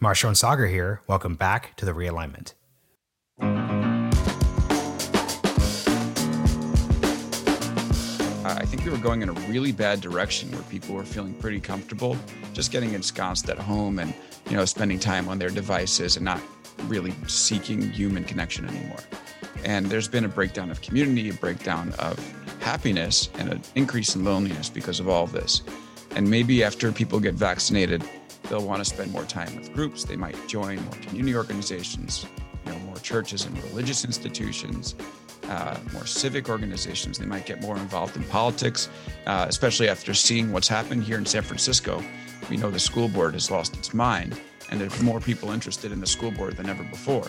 Marshall and Sagar here. Welcome back to The Realignment. I think we were going in a really bad direction where people were feeling pretty comfortable just getting ensconced at home and, spending time on their devices and not really seeking human connection anymore. And there's been a breakdown of community, a breakdown of happiness, and an increase in loneliness because of all of this. And maybe after people get vaccinated, they'll want to spend more time with groups. They might join more community organizations, more churches and religious institutions, more civic organizations. They might get more involved in politics, especially after seeing what's happened here in San Francisco. We know the school board has lost its mind, and there's more people interested in the school board than ever before.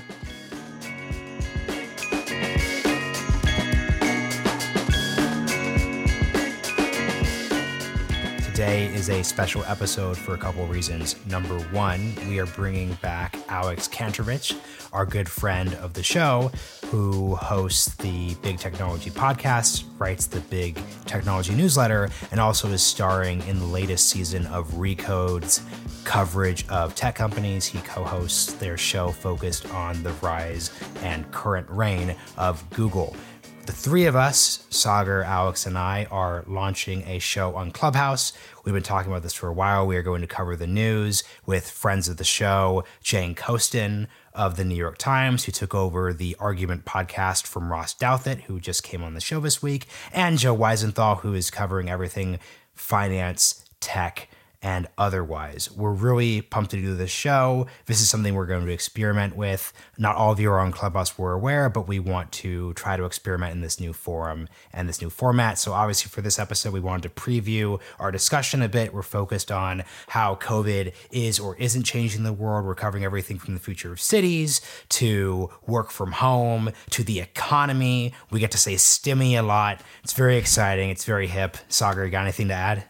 Today is a special episode for a couple of reasons. Number one, we are bringing back Alex Kantrowitz, our good friend of the show, who hosts the Big Technology podcast, writes the Big Technology newsletter, and also is starring in the latest season of Recode's coverage of tech companies. He co-hosts their show focused on the rise and current reign of Google. The three of us, Sagar, Alex, and I, are launching a show on Clubhouse. We've been talking about this for a while. We are going to cover the news with friends of the show, Jane Coaston of the New York Times, who took over the Argument podcast from Ross Douthat, who just came on the show this week, and Joe Weisenthal, who is covering everything finance, tech, and otherwise. We're really pumped to do this show. This is something we're going to experiment with. Not all of you are on Clubhouse, we're aware, but we want to try to experiment in this new forum and this new format. So obviously for this episode, we wanted to preview our discussion a bit. We're focused on how COVID is or isn't changing the world. We're covering everything from the future of cities to work from home to the economy. We get to say stimmy a lot. It's very exciting. It's very hip. Sagar, you got anything to add?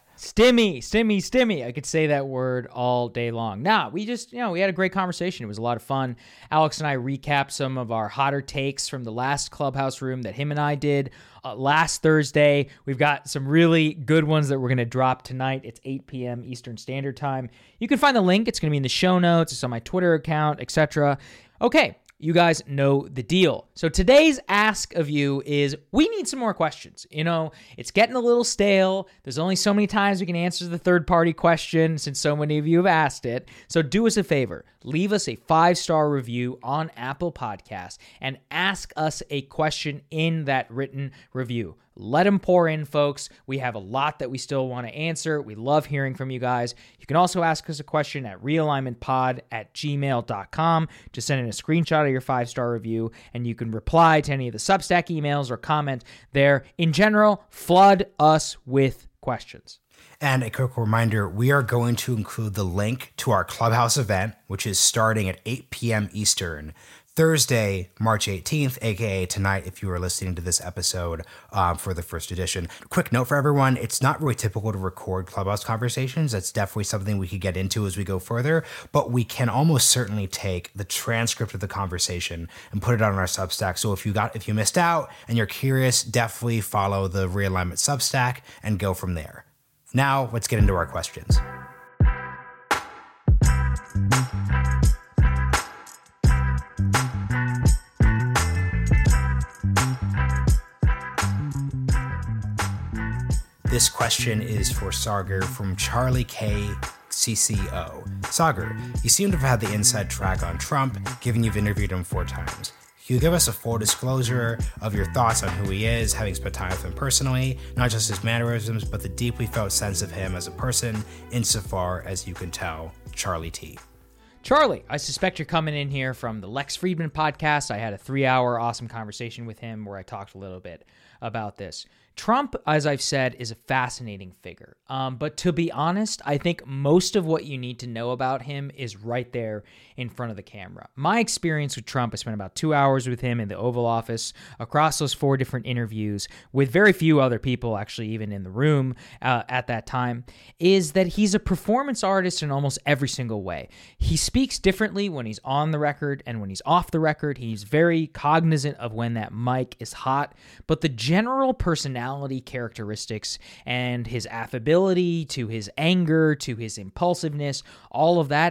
Stimmy. I could say that word all day long. We just, we had a great conversation. It was a lot of fun. Alex and I recapped some of our hotter takes from the last Clubhouse room that him and I did last Thursday. We've got some really good ones that we're going to drop tonight. It's 8 p.m. Eastern Standard Time. You can find the link. It's going to be in the show notes. It's on my Twitter account, etc. Okay. You guys know the deal. So today's ask of you is we need some more questions. It's getting a little stale. There's only so many times we can answer the third-party question since so many of you have asked it. So do us a favor. Leave us a 5-star review on Apple Podcasts and ask us a question in that written review. Let them pour in, folks. We have a lot that we still want to answer. We love hearing from you guys. You can also ask us a question at realignmentpod@gmail.com. Just send in a screenshot of your 5-star review, and you can reply to any of the Substack emails or comment there. In general, flood us with questions. And a quick reminder, we are going to include the link to our Clubhouse event, which is starting at 8 p.m. Eastern, Thursday, March 18th, aka tonight if you are listening to this episode for the first edition. Quick note for everyone, it's not really typical to record Clubhouse conversations. That's definitely something we could get into as we go further, but we can almost certainly take the transcript of the conversation and put it on our Substack. So if you missed out and you're curious, definitely follow the Realignment Substack and go from there. Now, let's get into our questions. This question is for Sagar from Charlie K. CCO. Sagar, you seem to have had the inside track on Trump, given you've interviewed him 4 times. Can you give us a full disclosure of your thoughts on who he is, having spent time with him personally, not just his mannerisms, but the deeply felt sense of him as a person, insofar as you can tell? Charlie T. Charlie, I suspect you're coming in here from the Lex Friedman podcast. I had a 3-hour awesome conversation with him where I talked a little bit about this. Trump, as I've said, is a fascinating figure. But to be honest, I think most of what you need to know about him is right there in front of the camera. My experience with Trump, I spent about 2 hours with him in the Oval Office across those 4 different interviews with very few other people actually even in the room at that time, is that he's a performance artist in almost every single way. He speaks differently when he's on the record and when he's off the record. He's very cognizant of when that mic is hot, but the general personality characteristics and his affability to his anger to his impulsiveness, all of that,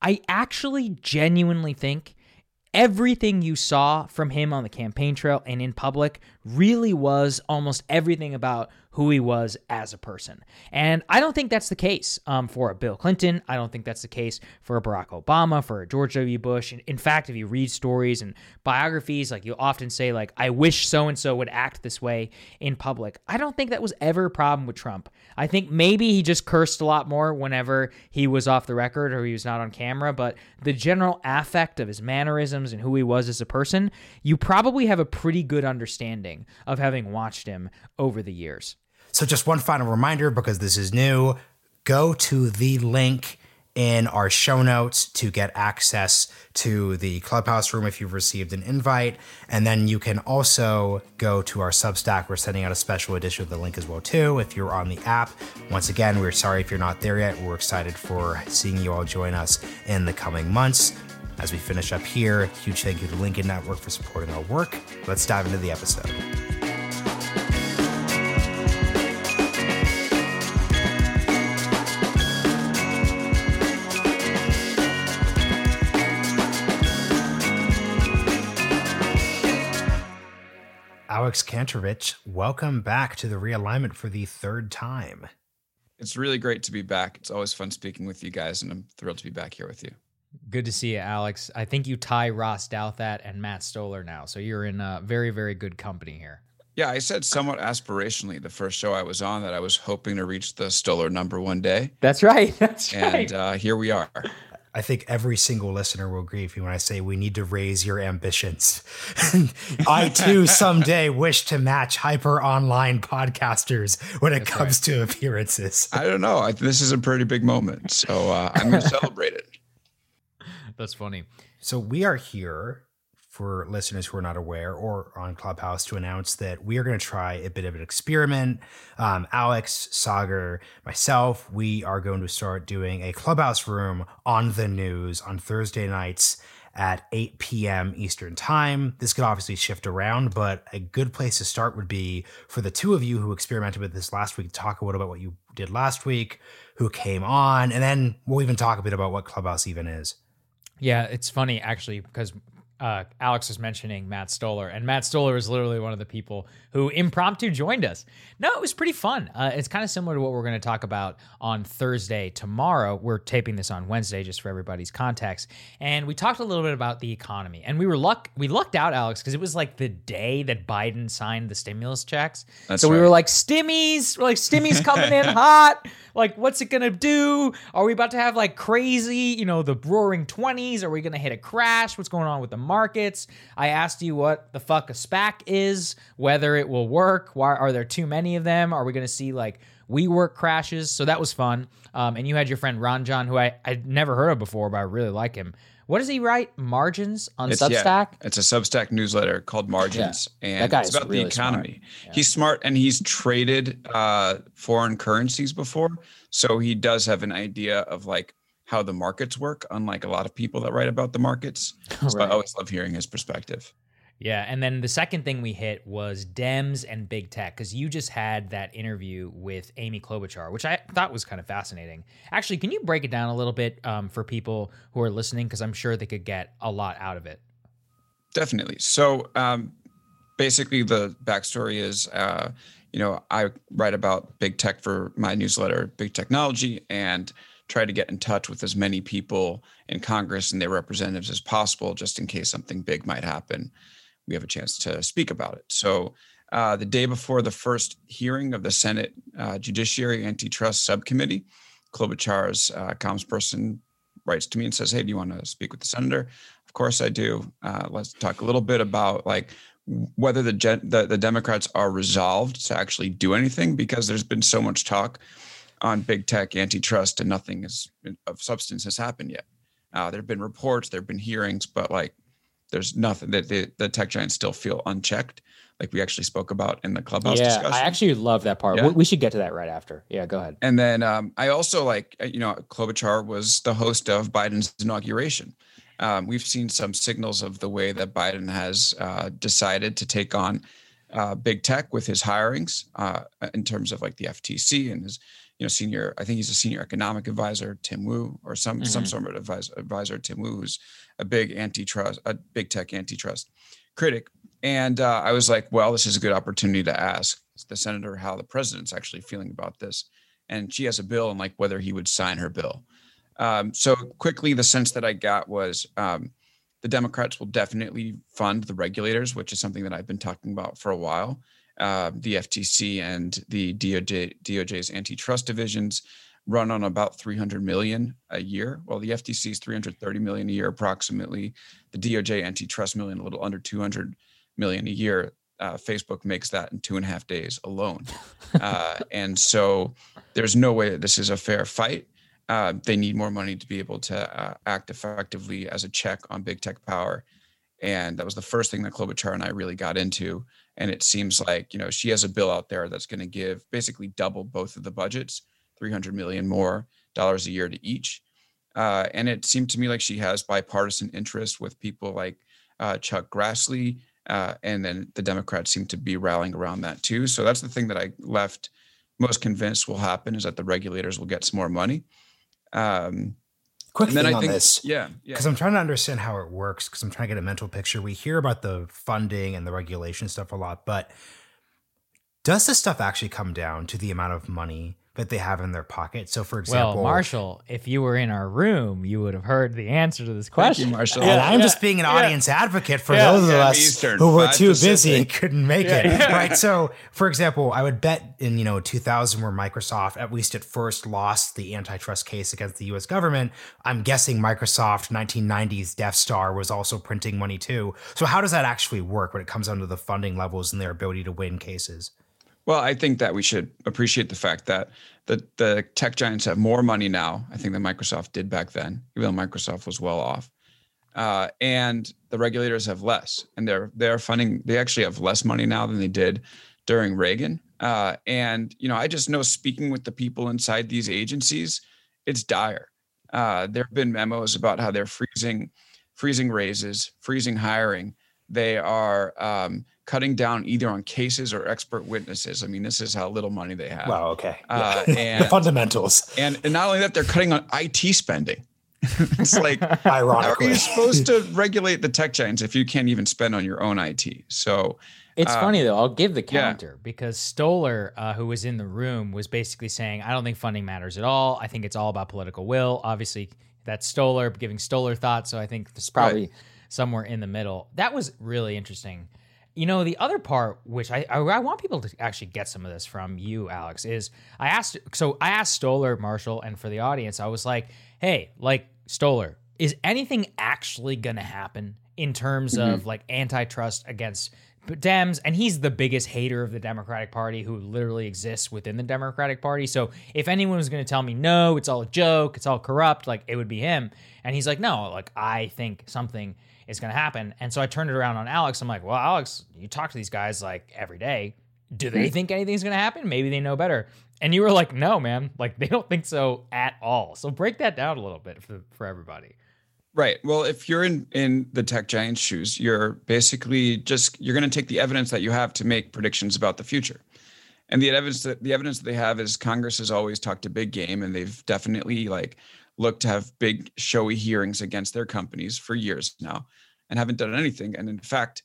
I actually genuinely think everything you saw from him on the campaign trail and in public really was almost everything about who he was as a person. And I don't think that's the case for a Bill Clinton. I don't think that's the case for a Barack Obama, for a George W. Bush. In fact, if you read stories and biographies, like you'll often say, like, I wish so-and-so would act this way in public. I don't think that was ever a problem with Trump. I think maybe he just cursed a lot more whenever he was off the record or he was not on camera, but the general affect of his mannerisms and who he was as a person, you probably have a pretty good understanding of having watched him over the years. So just one final reminder, because this is new, go to the link in our show notes to get access to the Clubhouse room if you've received an invite. And then you can also go to our Substack. We're sending out a special edition of the link as well, too, if you're on the app. Once again, we're sorry if you're not there yet. We're excited for seeing you all join us in the coming months. As we finish up here, huge thank you to Lincoln Network for supporting our work. Let's dive into the episode. Alex Kantrowitz, welcome back to the Realignment for the third time. It's really great to be back. It's always fun speaking with you guys, and I'm thrilled to be back here with you. Good to see you, Alex. I think you tie Ross Douthat and Matt Stoller now, so you're in very, very good company here. Yeah, I said somewhat aspirationally the first show I was on that I was hoping to reach the Stoller number one day. That's right. That's right. And here we are. I think every single listener will agree with me when I say we need to raise your ambitions. I, too, someday wish to match hyper online podcasters when it comes to appearances. I don't know. This is a pretty big moment, so I'm going to celebrate it. That's funny. So we are here, for listeners who are not aware or on Clubhouse, to announce that we are going to try a bit of an experiment. Alex, Saagar, myself, we are going to start doing a Clubhouse room on the news on Thursday nights at 8 p.m. Eastern time. This could obviously shift around, but a good place to start would be for the two of you who experimented with this last week, talk a little about what you did last week, who came on, and then we'll even talk a bit about what Clubhouse even is. Yeah, it's funny, actually, because Alex was mentioning Matt Stoller, and Matt Stoller is literally one of the people who impromptu joined us. No, it was pretty fun. It's kind of similar to what we're going to talk about on Thursday tomorrow. We're taping this on Wednesday, just for everybody's context. And we talked a little bit about the economy, and we lucked out, Alex, because it was like the day that Biden signed the stimulus checks. That's right. We were like, Stimmy's coming in hot. Like, what's it going to do? Are we about to have like crazy, the roaring 20s? Are we going to hit a crash? What's going on with the markets? I asked you what the fuck a SPAC is, whether it will work. Why are there too many of them? Are we going to see like WeWork crashes? So that was fun. And you had your friend Ranjan, who I'd never heard of before, but I really like him. What does he write? Margins on Substack? Yeah, it's a Substack newsletter called Margins, and it's about really the economy. Yeah. He's smart, and he's traded foreign currencies before, so he does have an idea of like how the markets work, unlike a lot of people that write about the markets. So I always love hearing his perspective. Yeah, and then the second thing we hit was Dems and big tech, because you just had that interview with Amy Klobuchar, which I thought was kind of fascinating. Actually, can you break it down a little bit for people who are listening, because I'm sure they could get a lot out of it? Definitely. So basically the backstory is, I write about big tech for my newsletter, Big Technology, and try to get in touch with as many people in Congress and their representatives as possible, just in case something big might happen. We have a chance to speak about it. So the day before the first hearing of the Senate Judiciary Antitrust Subcommittee, Klobuchar's comms person writes to me and says, "Hey, do you want to speak with the senator?" Of course I do. Let's talk a little bit about like whether the Democrats are resolved to actually do anything, because there's been so much talk on big tech antitrust and nothing of substance has happened yet. There have been reports, there have been hearings, but like there's nothing that the tech giants still feel unchecked, like we actually spoke about in the Clubhouse discussion. I actually love that part. Yeah. We should get to that right after. Yeah, go ahead. And then I also Klobuchar was the host of Biden's inauguration. We've seen some signals of the way that Biden has decided to take on big tech with his hirings in terms of like the FTC and senior, I think he's a senior economic advisor, Tim Wu, or some sort of advisor, Tim Wu, who's a big big tech antitrust critic. And I was like, well, this is a good opportunity to ask the senator how the president's actually feeling about this. And she has a bill and like whether he would sign her bill. So quickly, the sense that I got was the Democrats will definitely fund the regulators, which is something that I've been talking about for a while. The FTC and the DOJ's antitrust divisions run on about $300 million a year. Well, the FTC is $330 million a year approximately. The DOJ antitrust million, a little under $200 million a year. Facebook makes that in 2.5 days alone. And so there's no way that this is a fair fight. They need more money to be able to act effectively as a check on big tech power. And that was the first thing that Klobuchar and I really got into. And it seems like, she has a bill out there that's going to give basically double both of the budgets, $300 million more dollars a year to each. And it seemed to me like she has bipartisan interest with people like Chuck Grassley. And then the Democrats seem to be rallying around that too. So that's the thing that I left most convinced will happen, is that the regulators will get some more money. Quick thing on this. Yeah. Because I'm trying to understand how it works, because I'm trying to get a mental picture. We hear about the funding and the regulation stuff a lot, but does this stuff actually come down to the amount of money that they have in their pocket? So, for example, well, Marshall, if you were in our room, you would have heard the answer to this question. Thank you, Marshall. And I'm just being an audience advocate for those of us Eastern, who were too Pacific. busy and couldn't make it. Right. So, for example, I would bet in 2000, where Microsoft at least at first lost the antitrust case against the U.S. government, I'm guessing Microsoft 1990s Death Star was also printing money too. So, how does that actually work when it comes down to the funding levels and their ability to win cases? Well, I think that we should appreciate the fact that the tech giants have more money now, I think, than Microsoft did back then, even though Microsoft was well off. And the regulators have less, and they're funding. They actually have less money now than they did during Reagan. And I just know, speaking with the people inside these agencies, it's dire. There have been memos about how they're freezing raises, freezing hiring. They are cutting down either on cases or expert witnesses. I mean, this is how little money they have. Wow. Okay. And the fundamentals. And not only that, they're cutting on IT spending. It's like, ironically, how are you supposed to regulate the tech giants if you can't even spend on your own IT? So it's funny, though. I'll give the counter because Stoller, who was in the room, was basically saying, I don't think funding matters at all. I think it's all about political will. Obviously, that's Stoller giving Stoller thoughts. So I think this is probably somewhere in the middle. That was really interesting. The other part, which I want people to actually get some of this from you, Alex, is I asked Stoller, Marshall, and for the audience, I was like, hey, Stoller, is anything actually going to happen in terms of antitrust against Dems? And he's the biggest hater of the Democratic Party, who literally exists within the Democratic Party. So if anyone was going to tell me, no, it's all a joke, it's all corrupt, it would be him. And he's like, no, I think something is going to happen. And so I turned it around on Alex. I'm like, well, Alex, you talk to these guys every day. Do they think anything's going to happen? Maybe they know better. And you were like, no, man, they don't think so at all. So break that down a little bit for everybody. Right. Well, if you're in the tech giant's shoes, you're basically you're going to take the evidence that you have to make predictions about the future. And the evidence that they have is Congress has always talked a big game, and they've definitely looked to have big showy hearings against their companies for years now and haven't done anything. And in fact,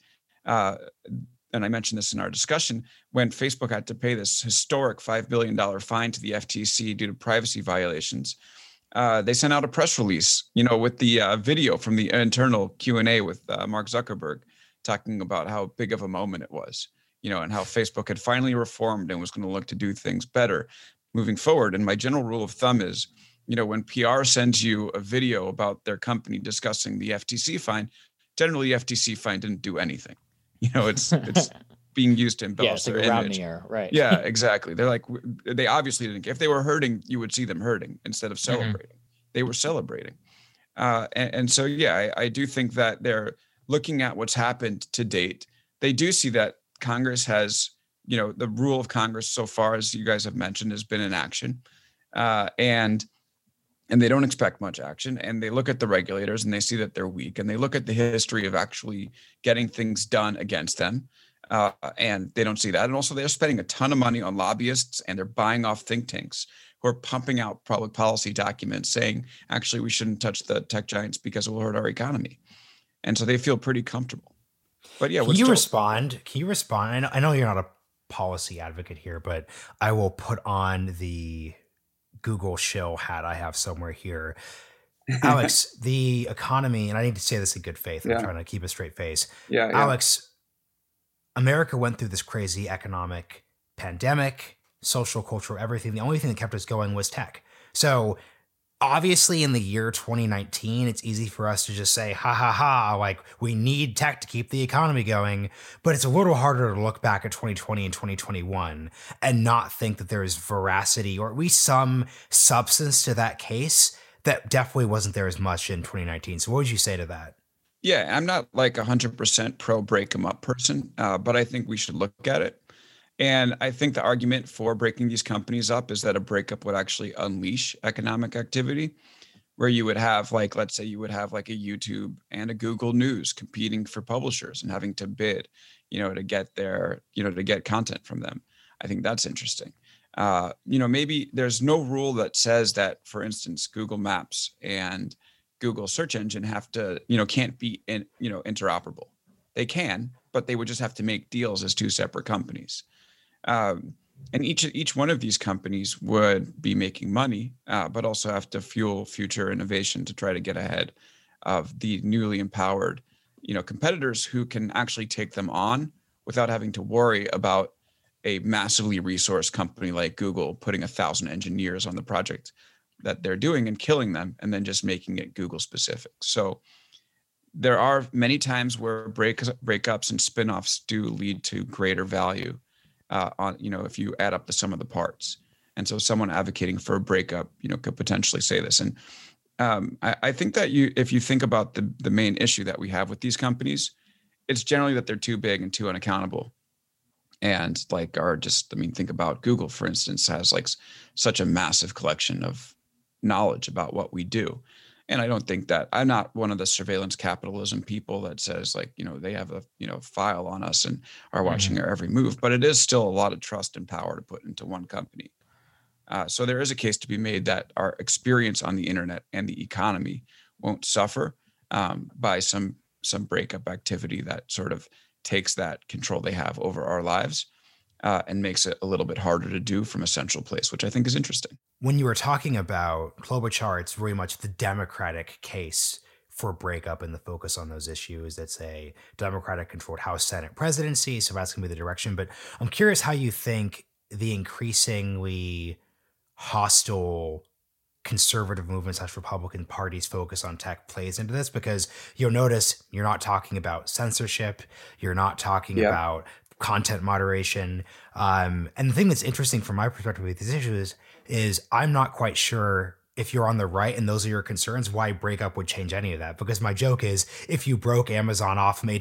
and I mentioned this in our discussion, when Facebook had to pay this historic $5 billion fine to the FTC due to privacy violations, they sent out a press release, with the video from the internal Q&A with Mark Zuckerberg, talking about how big of a moment it was, and how Facebook had finally reformed and was going to look to do things better moving forward. And my general rule of thumb is, when PR sends you a video about their company discussing the FTC fine, generally the FTC fine didn't do anything. It's being used to embellish their image. Around the air, right? Yeah, exactly. They're they obviously didn't. If they were hurting, you would see them hurting instead of celebrating. They were celebrating. And so, I do think that they're looking at what's happened to date. They do see that Congress has, the rule of Congress so far, as you guys have mentioned, has been in action. And they don't expect much action. And they look at the regulators and they see that they're weak. And they look at the history of actually getting things done against them. And they don't see that. And also they're spending a ton of money on lobbyists, and they're buying off think tanks, who are pumping out public policy documents saying, actually, we shouldn't touch the tech giants because it will hurt our economy. And so they feel pretty comfortable. But yeah, Can you respond? I know you're not a policy advocate here, but I will put on the Google shill hat I have somewhere here. Alex, the economy, and I need to say this in good faith. I'm trying to keep a straight face. Alex, America went through this crazy economic pandemic, social, cultural, everything. The only thing that kept us going was tech. So obviously in the year 2019, it's easy for us to just say, ha ha ha, like we need tech to keep the economy going. But it's a little harder to look back at 2020 and 2021 and not think that there is veracity or at least some substance to that case that definitely wasn't there as much in 2019. So what would you say to that? Yeah, I'm not like 100% pro break them up person, but I think we should look at it. And I think the argument for breaking these companies up is that a breakup would actually unleash economic activity, where you would have, like, let's say you would have like a YouTube and a Google News competing for publishers and having to bid, to get to get content from them. I think that's interesting. Maybe there's no rule that says that, for instance, Google Maps and Google search engine have to, can't be interoperable. They can, but they would just have to make deals as two separate companies. And each one of these companies would be making money, but also have to fuel future innovation to try to get ahead of the newly empowered, competitors who can actually take them on without having to worry about a massively resourced company like Google putting 1,000 engineers on the project that they're doing and killing them, and then just making it Google specific. So there are many times where breakups and spinoffs do lead to greater value if you add up the sum of the parts. And so someone advocating for a breakup, could potentially say this. And I think that if you think about the main issue that we have with these companies, it's generally that they're too big and too unaccountable. And think about Google, for instance, has like such a massive collection of knowledge about what we do. And I don't think that I'm not one of the surveillance capitalism people that says they have a file on us and are watching our every move, but it is still a lot of trust and power to put into one company. So there is a case to be made that our experience on the internet and the economy won't suffer by some breakup activity that sort of takes that control they have over our lives and makes it a little bit harder to do from a central place, which I think is interesting. When you were talking about Klobuchar, it's very much the Democratic case for breakup and the focus on those issues. It's a Democratic-controlled House, Senate presidency, so that's going to be the direction. But I'm curious how you think the increasingly hostile conservative movements as Republican parties focus on tech plays into this, because you'll notice you're not talking about censorship, you're not talking about content moderation. And the thing that's interesting from my perspective with these issues is I'm not quite sure if you're on the right and those are your concerns, why breakup would change any of that. Because my joke is if you broke Amazon off from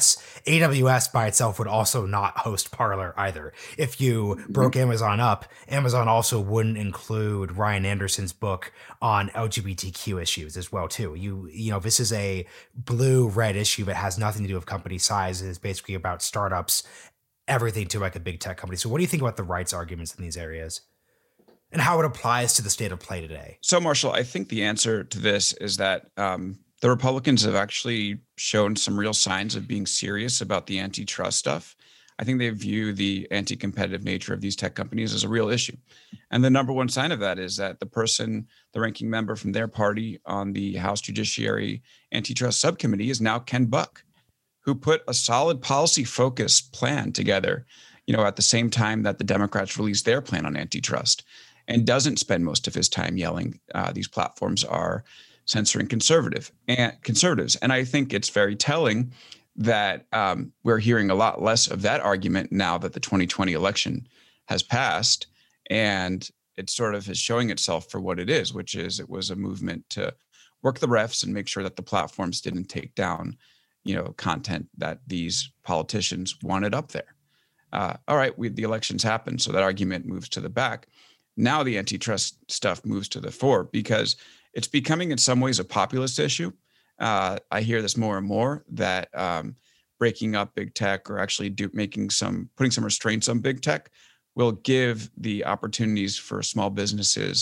AWS by itself would also not host Parler either. If you broke Amazon up, Amazon also wouldn't include Ryan Anderson's book on LGBTQ issues as well too. This is a blue-red issue that has nothing to do with company size. It's basically about startups, everything to like a big tech company. So what do you think about the rights arguments in these areas? And how it applies to the state of play today? So, Marshall, I think the answer to this is that the Republicans have actually shown some real signs of being serious about the antitrust stuff. I think they view the anti-competitive nature of these tech companies as a real issue. And the number one sign of that is that the ranking member from their party on the House Judiciary Antitrust Subcommittee is now Ken Buck, who put a solid policy-focused plan together, at the same time that the Democrats released their plan on antitrust, and doesn't spend most of his time yelling these platforms are censoring conservatives. And I think it's very telling that we're hearing a lot less of that argument now that the 2020 election has passed, and it sort of is showing itself for what it is, which is it was a movement to work the refs and make sure that the platforms didn't take down, content that these politicians wanted up there. All right, the elections happened, so that argument moves to the back. Now the antitrust stuff moves to the fore because it's becoming in some ways a populist issue. I hear this more and more that breaking up big tech or actually putting some restraints on big tech will give the opportunities for small businesses,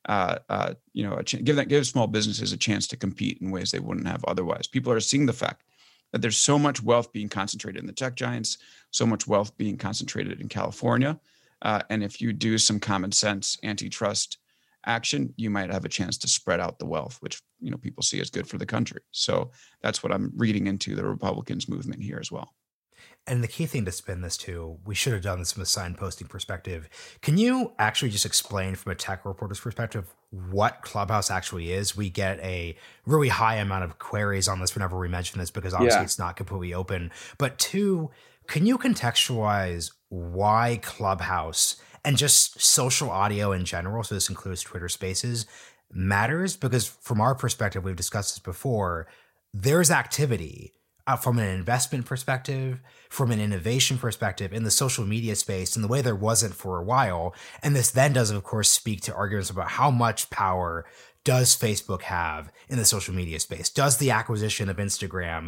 give small businesses a chance to compete in ways they wouldn't have otherwise. People are seeing the fact that there's so much wealth being concentrated in the tech giants, so much wealth being concentrated in California. And if you do some common sense antitrust action, you might have a chance to spread out the wealth, which people see as good for the country. So that's what I'm reading into the Republicans' movement here as well. And the key thing to spin this to, we should have done this from a sign posting perspective. Can you actually just explain from a tech reporter's perspective what Clubhouse actually is? We get a really high amount of queries on this whenever we mention this, because obviously it's not completely open. But two, can you contextualize why Clubhouse and just social audio in general, so this includes Twitter Spaces, matters? Because from our perspective, we've discussed this before, there's activity from an investment perspective, from an innovation perspective in the social media space in the way there wasn't for a while. And this then does, of course, speak to arguments about how much power does Facebook have in the social media space? Does the acquisition of Instagram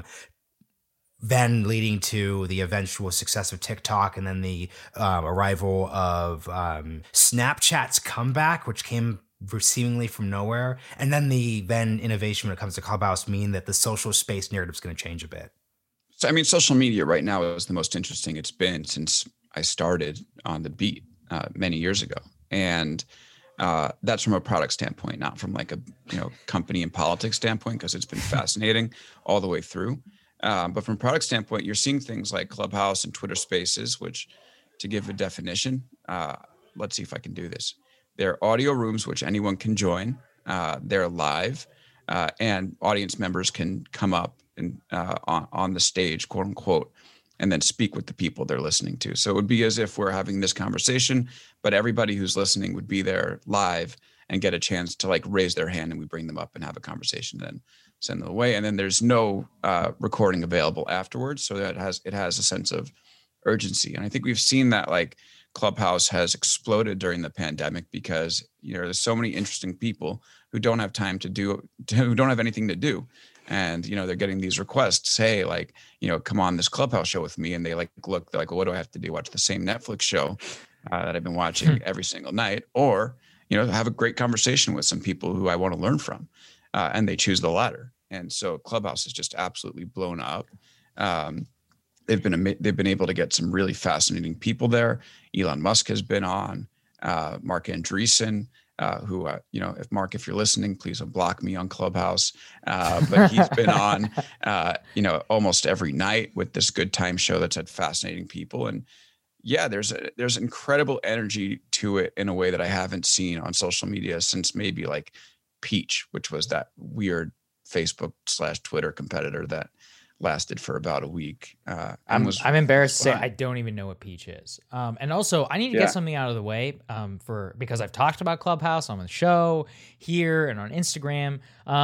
then leading to the eventual success of TikTok and then the arrival of Snapchat's comeback, which came seemingly from nowhere, and then the innovation when it comes to Clubhouse mean that the social space narrative is going to change a bit? So, I mean, social media right now is the most interesting it's been since I started on the beat many years ago. And that's from a product standpoint, not from like a company and politics standpoint, because it's been fascinating all the way through. But from a product standpoint, you're seeing things like Clubhouse and Twitter Spaces, which, to give a definition, let's see if I can do this. They're audio rooms which anyone can join. They're live, and audience members can come up and on the stage, quote unquote, and then speak with the people they're listening to. So it would be as if we're having this conversation, but everybody who's listening would be there live and get a chance to like raise their hand, and we bring them up and have a conversation, then send them away. And then there's no recording available afterwards. So that it has a sense of urgency. And I think we've seen that like Clubhouse has exploded during the pandemic because there's so many interesting people who don't have time who don't have anything to do, and they're getting these requests, hey, like come on this Clubhouse show with me, and they're like, well, what do I have to do? Watch the same Netflix show that I've been watching every single night, or have a great conversation with some people who I want to learn from, and they choose the latter. And so Clubhouse is just absolutely blown up. They've been able to get some really fascinating people there. Elon Musk has been on, Mark Andreessen, who, if you're listening, please don't block me on Clubhouse. But he's been on, almost every night with this Good Time show that's had fascinating people. And yeah, there's incredible energy to it in a way that I haven't seen on social media since maybe like Peach, which was that weird Facebook/Twitter competitor that lasted for about a week. I'm embarrassed to say I don't even know what Peach is. And also I need to get something out of the way because I've talked about Clubhouse on the show here and on Instagram.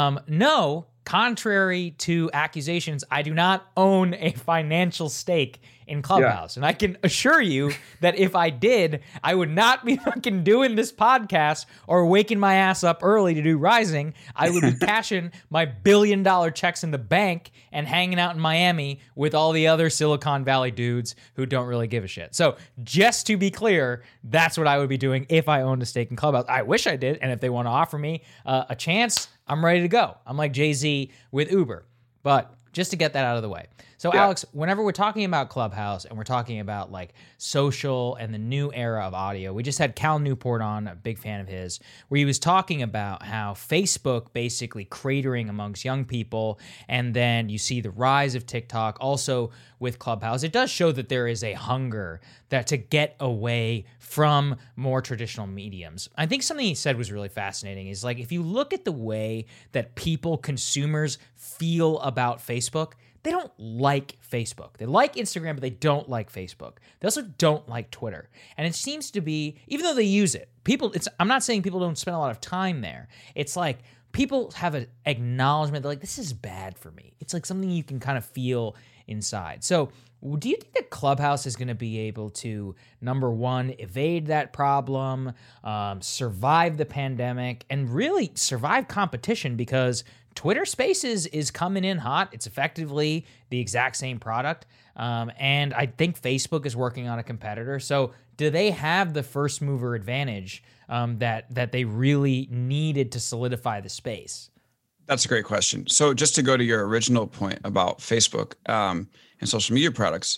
No, contrary to accusations, I do not own a financial stake in Clubhouse. And I can assure you that if I did, I would not be fucking doing this podcast or waking my ass up early to do Rising. I would be cashing my $1 billion checks in the bank and hanging out in Miami with all the other Silicon Valley dudes who don't really give a shit. So just to be clear, that's what I would be doing if I owned a stake in Clubhouse. I wish I did. And if they want to offer me a chance, I'm ready to go. I'm like Jay-Z with Uber. But just to get that out of the way. So Alex, whenever we're talking about Clubhouse and we're talking about like social and the new era of audio, we just had Cal Newport on, a big fan of his, where he was talking about how Facebook basically cratering amongst young people, and then you see the rise of TikTok also with Clubhouse. It does show that there is a hunger that to get away from more traditional mediums. I think something he said was really fascinating is like, if you look at the way that people, consumers feel about Facebook, they don't like Facebook. They like Instagram, but they don't like Facebook. They also don't like Twitter. And it seems to be, even though they use it, I'm not saying people don't spend a lot of time there. It's like people have an acknowledgement. They're like, this is bad for me. It's like something you can kind of feel inside. So do you think that Clubhouse is going to be able to, number one, evade that problem, survive the pandemic, and really survive competition? Because Twitter Spaces is coming in hot. It's effectively the exact same product. And I think Facebook is working on a competitor. So do they have the first mover advantage that they really needed to solidify the space? That's a great question. So just to go to your original point about Facebook and social media products,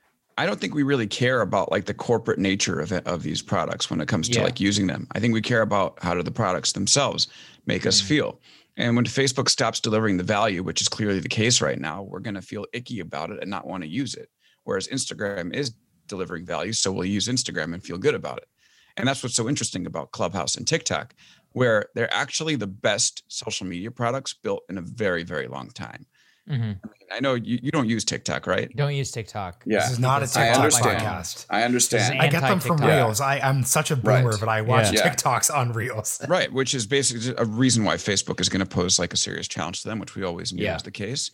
I don't think we really care about like the corporate nature of these products when it comes to like using them. I think we care about how do the products themselves make us feel. And when Facebook stops delivering the value, which is clearly the case right now, we're going to feel icky about it and not want to use it. Whereas Instagram is delivering value, so we'll use Instagram and feel good about it. And that's what's so interesting about Clubhouse and TikTok, where they're actually the best social media products built in a very, very long time. I mean, I know you don't use TikTok, right? You don't use TikTok. Yeah. This is not a TikTok podcast. I understand. I get them from Reels. I'm such a boomer, Right. but I watch Yeah. TikToks on Reels. Right, which is basically a reason why Facebook is going to pose like a serious challenge to them, which we always knew was the case.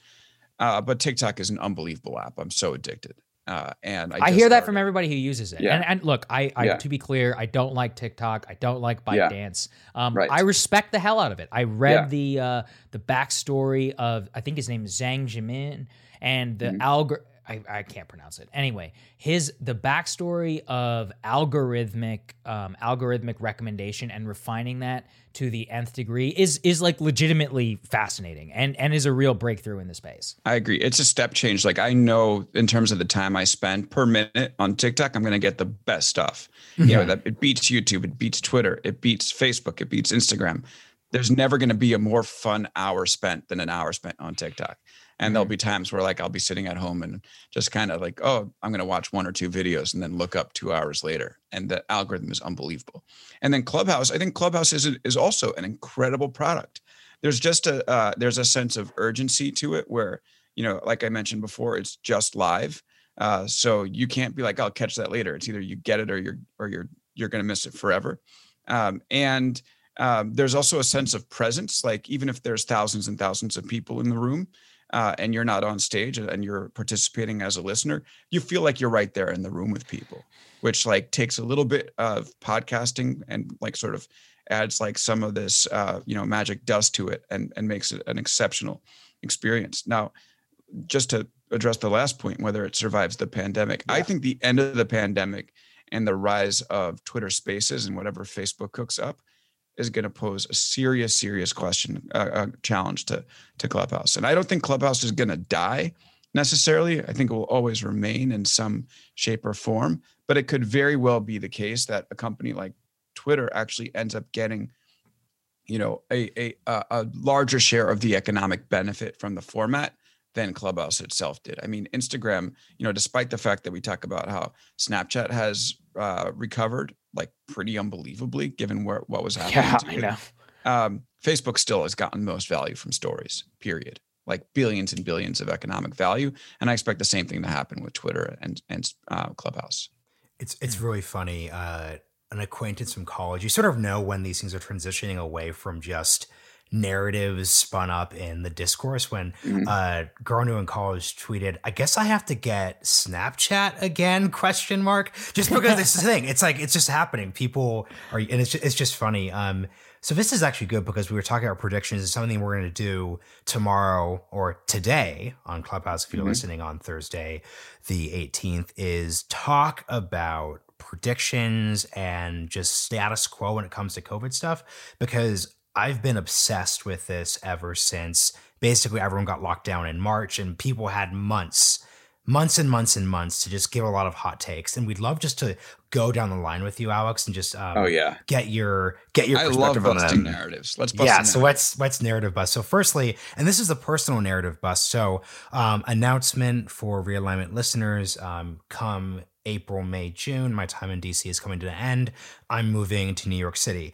But TikTok is an unbelievable app. I'm so addicted. And I hear that from everybody who uses it. Yeah. And look, I to be clear, I don't like TikTok. I don't like ByteDance. Right. I respect the hell out of it. I read the backstory of, I think his name is Zhang Jimin, and the I can't pronounce it. Anyway, the backstory of algorithmic recommendation and refining that to the nth degree is like legitimately fascinating and is a real breakthrough in the space. I agree. It's a step change. Like I know in terms of the time I spend per minute on TikTok, I'm going to get the best stuff. You know, that it beats YouTube, it beats Twitter, it beats Facebook, it beats Instagram. There's never going to be a more fun hour spent than an hour spent on TikTok. And there'll be times where like I'll be sitting at home and just kind of like, oh, I'm going to watch 1 or 2 videos and then look up 2 hours later. And the algorithm is unbelievable. And then Clubhouse, I think Clubhouse is also an incredible product. There's just there's a sense of urgency to it where, you know, like I mentioned before, it's just live. So you can't be like, I'll catch that later. It's either you get it or you're going to miss it forever. And there's also a sense of presence. Like even if there's thousands and thousands of people in the room, and you're not on stage and you're participating as a listener, you feel like you're right there in the room with people, which like takes a little bit of podcasting and like sort of adds like some of this, magic dust to it and makes it an exceptional experience. Now, just to address the last point, whether it survives the pandemic, I think the end of the pandemic and the rise of Twitter Spaces and whatever Facebook cooks up is going to pose a serious question, challenge to Clubhouse. And I don't think Clubhouse is going to die necessarily. I think it will always remain in some shape or form, but it could very well be the case that a company like Twitter actually ends up getting, you know, a larger share of the economic benefit from the format than Clubhouse itself did. I mean, Instagram, you know, despite the fact that we talk about how Snapchat has recovered like pretty unbelievably given what was happening. Yeah, I know. Facebook still has gotten most value from stories, period. Like billions and billions of economic value. And I expect the same thing to happen with Twitter and Clubhouse. It's really funny. An acquaintance from college, you sort of know when these things are transitioning away from just narratives spun up in the discourse. When girl new in college tweeted, I guess I have to get Snapchat again, ? Just because this is the thing. It's like, it's just happening. People are, and it's just funny. So this is actually good because we were talking about predictions. It's something we're going to do tomorrow or today on Clubhouse. If you're listening on Thursday, the 18th, is talk about predictions and just status quo when it comes to COVID stuff, because I've been obsessed with this ever since basically everyone got locked down in March and people had months and months to just give a lot of hot takes. And we'd love just to go down the line with you, Alex, and just get your perspective I love on busting them. narratives. Let's bust So let's narrative bust. So firstly, and this is a personal narrative bust. So announcement for Realignment listeners, come April, May, June, my time in DC is coming to an end. I'm moving to New York City.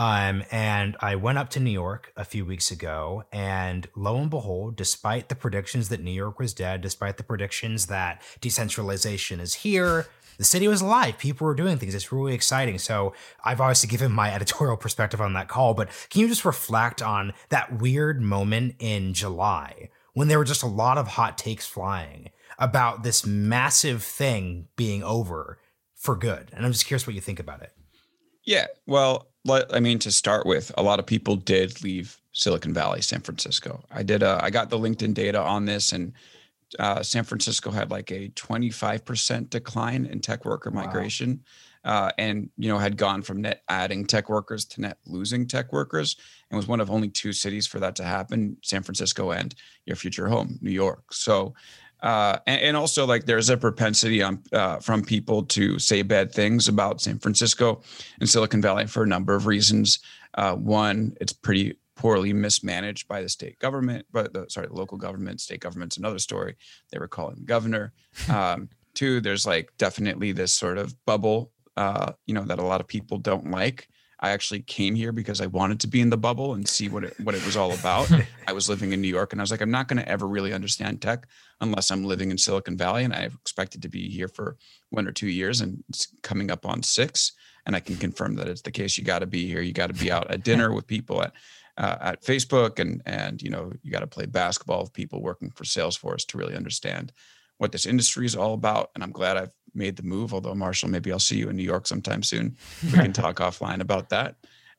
And I went up to New York a few weeks ago, and lo and behold, despite the predictions that New York was dead, despite the predictions that decentralization is here, the city was alive. People were doing things. It's really exciting. So I've obviously given my editorial perspective on that call, but can you just reflect on that weird moment in July when there were just a lot of hot takes flying about this massive thing being over for good? And I'm just curious what you think about it. Yeah. Well, I mean, to start with, a lot of people did leave Silicon Valley, San Francisco. I got the LinkedIn data on this, and San Francisco had like a 25% decline in tech worker migration. and, you know, had gone from net adding tech workers to net losing tech workers, and was one of only 2 cities for that to happen, San Francisco and your future home, New York. So, and also, like, there's a propensity from people to say bad things about San Francisco and Silicon Valley for a number of reasons. One, it's pretty poorly mismanaged by the state government, the local government. State government's another story. They were calling the governor. 2, there's like definitely this sort of bubble, you know, that a lot of people don't like. I actually came here because I wanted to be in the bubble and see what it was all about. I was living in New York, and I was like, I'm not going to ever really understand tech unless I'm living in Silicon Valley. And I expected to be here for 1 or 2 years, and it's coming up on 6. And I can confirm that it's the case. You got to be here. You got to be out at dinner with people at Facebook, and you know, you got to play basketball with people working for Salesforce to really understand what this industry is all about. And I'm glad I've made the move. Although, Marshall, maybe I'll see you in New York sometime soon. We can talk offline about that.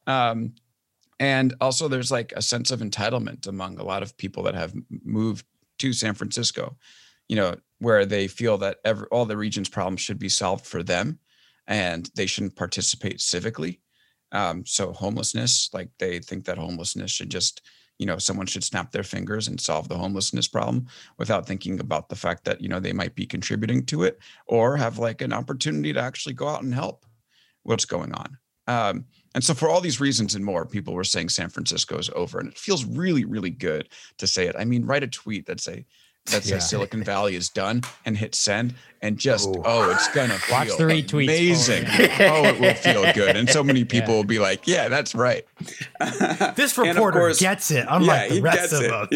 And also, there's like a sense of entitlement among a lot of people that have moved to San Francisco, you know, where they feel that all the region's problems should be solved for them, and they shouldn't participate civically. So homelessness, like, they think that homelessness should just, you know, someone should snap their fingers and solve the homelessness problem without thinking about the fact that, you know, they might be contributing to it or have like an opportunity to actually go out and help what's going on. And so for all these reasons and more, people were saying San Francisco is over, and it feels really, really good to say it. I mean, write a tweet that say Silicon Valley is done and hit send, and just, it's going to feel Watch the retweets. Amazing. It will feel good. And so many people will be like, yeah, that's right. This reporter gets it, unlike the rest of them.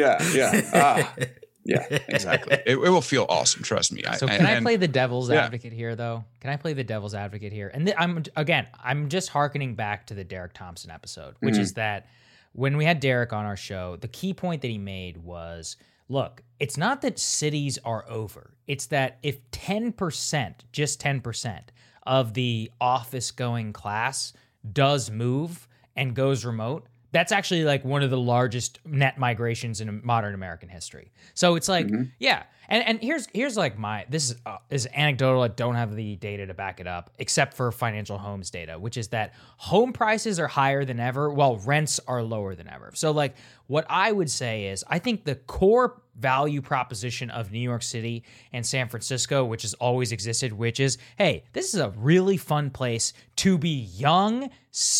Yeah, exactly. It will feel awesome. Trust me. So can I play the devil's advocate here, though? Can I play the devil's advocate here? And I'm just hearkening back to the Derek Thompson episode, which is that when we had Derek on our show, the key point that he made was, look, it's not that cities are over. It's that if 10%, just 10% of the office-going class does move and goes remote, that's actually like one of the largest net migrations in modern American history. So it's like, and here's like this is anecdotal. I don't have the data to back it up, except for Financial Homes data, which is that home prices are higher than ever, while rents are lower than ever. So like, what I would say is, I think the core value proposition of New York City and San Francisco, which has always existed, which is, hey, this is a really fun place to be young,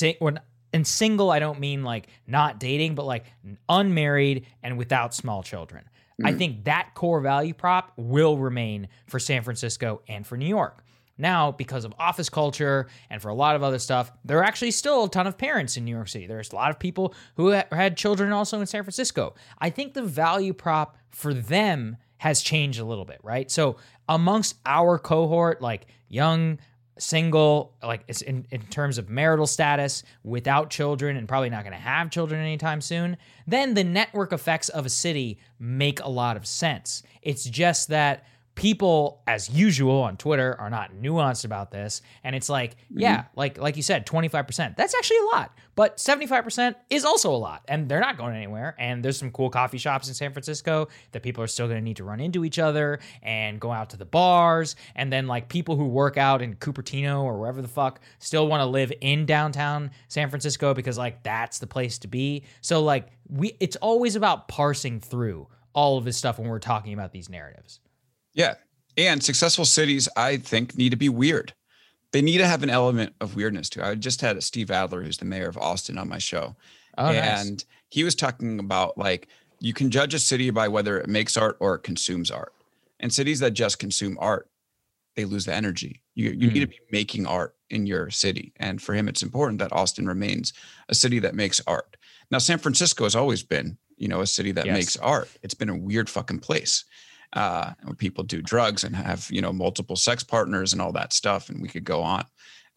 and single, I don't mean like not dating, but like unmarried and without small children. I think that core value prop will remain for San Francisco and for New York. Now, because of office culture and for a lot of other stuff, there are actually still a ton of parents in New York City. There's a lot of people who had children also in San Francisco. I think the value prop for them has changed a little bit, right? So amongst our cohort, like young, single, like it's in terms of marital status, without children, and probably not going to have children anytime soon, then the network effects of a city make a lot of sense. It's just that people, as usual on Twitter, are not nuanced about this. And it's like, like you said, 25%. That's actually a lot. But 75% is also a lot. And they're not going anywhere. And there's some cool coffee shops in San Francisco that people are still going to need to run into each other and go out to the bars. And then like people who work out in Cupertino or wherever the fuck still want to live in downtown San Francisco because like that's the place to be. So like it's always about parsing through all of this stuff when we're talking about these narratives. Yeah. And successful cities, I think, need to be weird. They need to have an element of weirdness too. I just had Steve Adler, who's the mayor of Austin, on my show. And he was talking about like, you can judge a city by whether it makes art or it consumes art. And cities that just consume art, they lose the energy. You need to be making art in your city. And for him, it's important that Austin remains a city that makes art. Now, San Francisco has always been, a city that makes art. It's been a weird fucking place. Where people do drugs and have, multiple sex partners and all that stuff. And we could go on.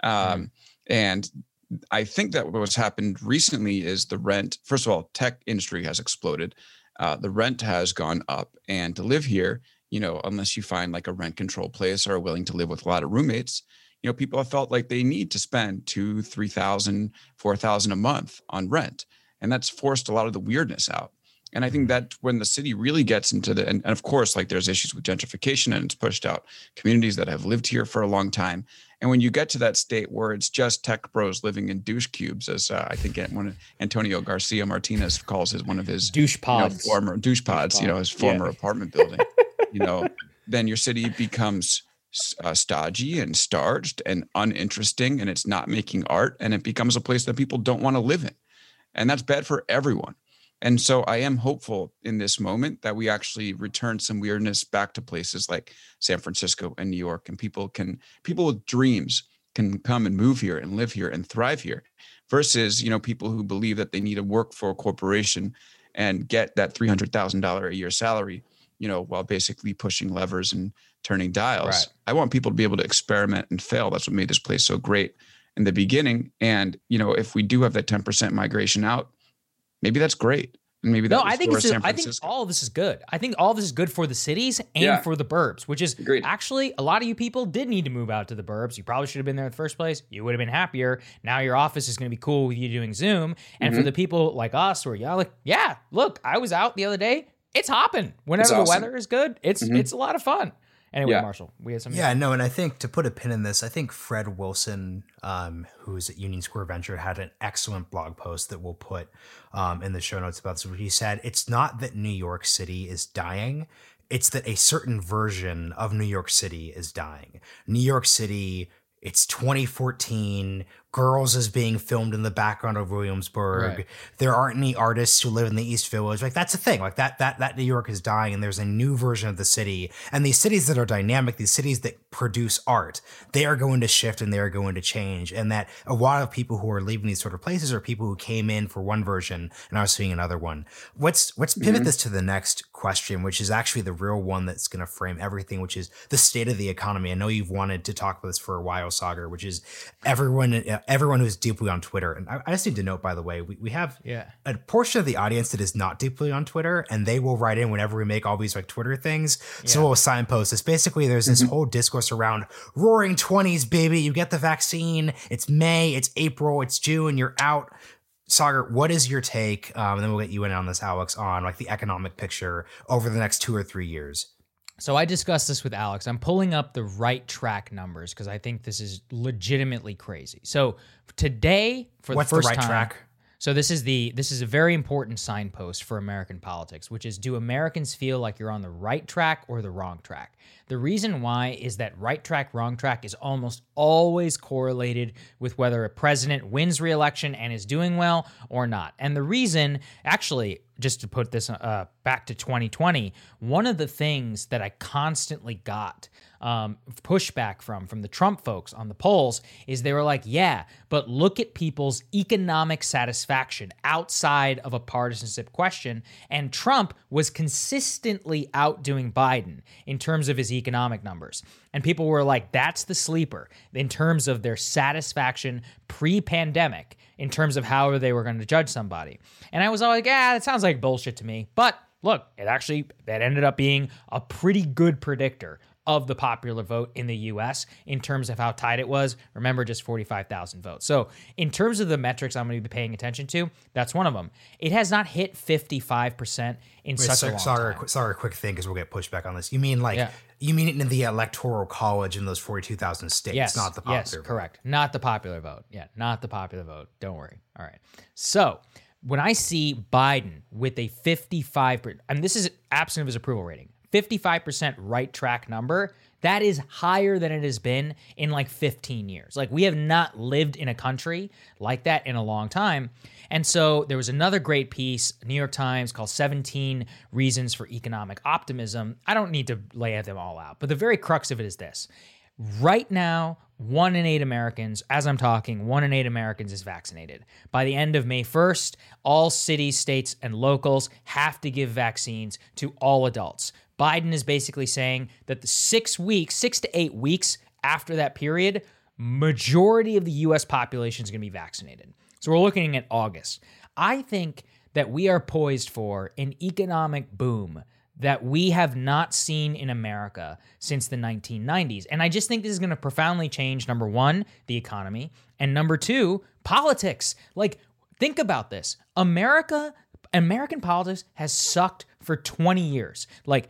And I think that what's happened recently is the rent. First of all, tech industry has exploded. The rent has gone up, and to live here, unless you find like a rent control place or are willing to live with a lot of roommates, people have felt like they need to spend $2,000, $3,000, $4,000 a month on rent. And that's forced a lot of the weirdness out. And I think that when the city really gets into and of course, like there's issues with gentrification and it's pushed out communities that have lived here for a long time. And when you get to that state where it's just tech bros living in douche cubes, as I think Antonio Garcia Martinez calls his one of his douche pods, former douche pods, his former apartment building, then your city becomes stodgy and starched and uninteresting, and it's not making art, and it becomes a place that people don't want to live in. And that's bad for everyone. And so I am hopeful in this moment that we actually return some weirdness back to places like San Francisco and New York, and people with dreams can come and move here and live here and thrive here versus, people who believe that they need to work for a corporation and get that $300,000 a year salary, while basically pushing levers and turning dials. Right. I want people to be able to experiment and fail. That's what made this place so great in the beginning. And, if we do have that 10% migration out, maybe that's great. And maybe I think all of this is good. I think all of this is good for the cities and for the burbs, which is actually a lot of you people did need to move out to the burbs. You probably should have been there in the first place. You would have been happier. Now your office is going to be cool with you doing Zoom. And for the people like us who are look, I was out the other day. It's hopping. Whenever the weather is good, it's a lot of fun. Anyway, Marshall, we had something. Yeah, no, and I think to put a pin in this, I think Fred Wilson, who's at Union Square Venture, had an excellent blog post that we'll put in the show notes about this. Where he said, it's not that New York City is dying, it's that a certain version of New York City is dying. New York City, it's 2014. Girls is being filmed in the background of Williamsburg. Right. There aren't any artists who live in the East Village. Like, that's the thing. Like, that New York is dying, and there's a new version of the city. And these cities that are dynamic, these cities that produce art, they are going to shift and they are going to change. And that a lot of people who are leaving these sort of places are people who came in for one version and are seeing another one. Let's pivot this to the next question, which is actually the real one that's going to frame everything, which is the state of the economy. I know you've wanted to talk about this for a while, Saagar, which is everyone who's deeply on Twitter. And I just need to note, by the way, we have a portion of the audience that is not deeply on Twitter, and they will write in whenever we make all these like Twitter things. So we'll signpost this. Basically, there's this whole discourse around roaring 20s, baby. You get the vaccine. It's May, it's April, it's June, you're out. Saagar, what is your take? And then we'll get you in on this, Alex, on like the economic picture over the next 2 or 3 years. So I discussed this with Alex. I'm pulling up the Right Track numbers because I think this is legitimately crazy. So today, for the first time, Right Track? So this is a very important signpost for American politics, which is, do Americans feel like you're on the right track or the wrong track? The reason why is that right track, wrong track is almost always correlated with whether a president wins re-election and is doing well or not. And the reason, actually, just to put this back to 2020, one of the things that I constantly got pushback from the Trump folks on the polls is they were like, yeah, but look at people's economic satisfaction outside of a partisanship question. And Trump was consistently outdoing Biden in terms of his economic numbers. And people were like, that's the sleeper in terms of their satisfaction pre-pandemic, in terms of how they were going to judge somebody. And I was all like, that sounds like bullshit to me. But look, that ended up being a pretty good predictor of the popular vote in the U.S. in terms of how tight it was. Remember, just 45,000 votes. So in terms of the metrics I'm going to be paying attention to, that's one of them. It has not hit 55% in such a long time. Sorry, quick thing, because we'll get pushback on this. You mean you mean it in the electoral college in those 42,000 states, yes, not the popular vote? Yes, correct. Not the popular vote. Yeah, not the popular vote. Don't worry. All right. So when I see Biden with a 55%, and this is absent of his approval rating, 55% right track number, that is higher than it has been in like 15 years. Like, we have not lived in a country like that in a long time. And so there was another great piece, New York Times, called 17 Reasons for Economic Optimism. I don't need to lay them all out, but the very crux of it is this. Right now, 1 in 8 Americans, as I'm talking, 1 in 8 Americans is vaccinated. By the end of May 1st, all cities, states, and locals have to give vaccines to all adults. Biden is basically saying that the 6 to 8 weeks after that period, majority of the U.S. population is going to be vaccinated. So we're looking at August. I think that we are poised for an economic boom that we have not seen in America since the 1990s. And I just think this is going to profoundly change, number one, the economy, and number two, politics. Like, think about this. America, American politics has sucked for 20 years. Like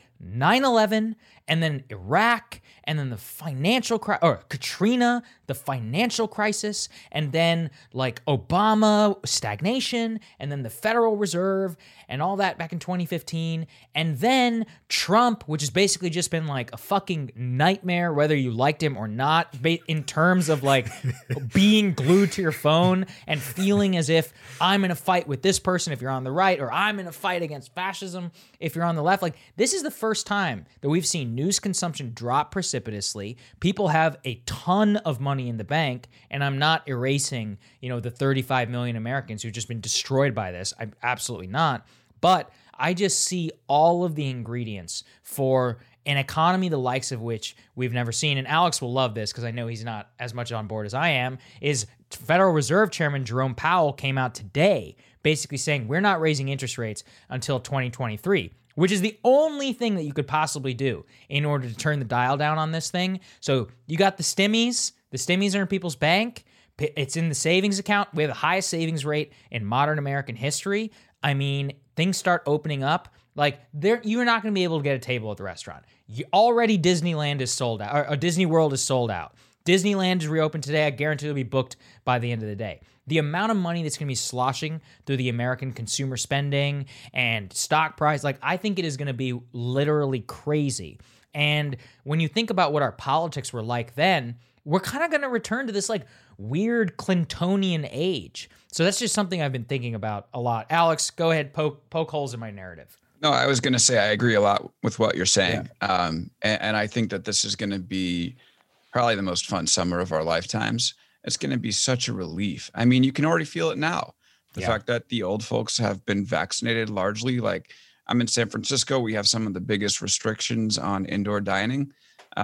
9/11, and then Iraq, and then the financial crisis, or Katrina, the financial crisis, and then like Obama, stagnation, and then the Federal Reserve, and all that back in 2015, and then Trump, which has basically just been like a fucking nightmare, whether you liked him or not, in terms of like being glued to your phone and feeling as if I'm in a fight with this person if you're on the right, or I'm in a fight against fascism if you're on the left. Like, this is the first time that we've seen news consumption drop precipitously. People have a ton of money in the bank, and I'm not erasing, the 35 million Americans who've just been destroyed by this. I'm absolutely not. But I just see all of the ingredients for an economy the likes of which we've never seen. And Alex will love this because I know he's not as much on board as I am, is Federal Reserve Chairman Jerome Powell came out today basically saying we're not raising interest rates until 2023, which is the only thing that you could possibly do in order to turn the dial down on this thing. So you got the stimmies. The stimmies are in people's bank. It's in the savings account. We have the highest savings rate in modern American history. I mean, things start opening up. Like, you're not going to be able to get a table at the restaurant. Already Disneyland is sold out, or Disney World is sold out. Disneyland is reopened today. I guarantee it'll be booked by the end of the day. The amount of money that's going to be sloshing through the American consumer spending and stock price, like, I think it is going to be literally crazy. And when you think about what our politics were like then, we're kind of going to return to this like weird Clintonian age. So that's just something I've been thinking about a lot. Alex, go ahead, poke holes in my narrative. No, I was going to say I agree a lot with what you're saying. Yeah. And I think that this is going to be probably the most fun summer of our lifetimes. It's going to be such a relief. I mean, you can already feel it now. The fact that the old folks have been vaccinated largely. Like, I'm in San Francisco. We have some of the biggest restrictions on indoor dining.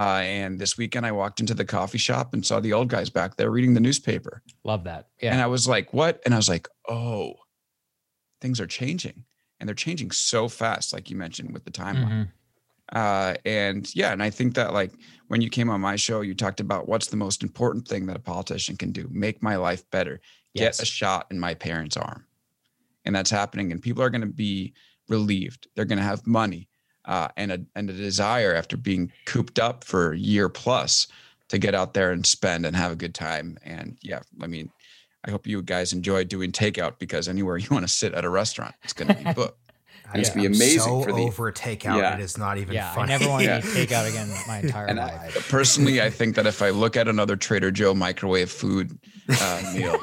And this weekend I walked into the coffee shop and saw the old guys back there reading the newspaper. Love that. Yeah. And I was like, what? And I was like, oh, things are changing. And they're changing so fast, like you mentioned with the timeline. And I think that, like, when you came on my show, you talked about what's the most important thing that a politician can do: make my life better, get a shot in my parents' arm. And that's happening. And people are going to be relieved. They're going to have money and a desire, after being cooped up for a year plus, to get out there and spend and have a good time. And I mean, I hope you guys enjoy doing takeout, because anywhere you want to sit at a going to be booked. And it's be amazing so for over takeout. It is not even funny. I never want to eat takeout again my entire life. Personally, I think that if I look at another Trader Joe microwave food meal,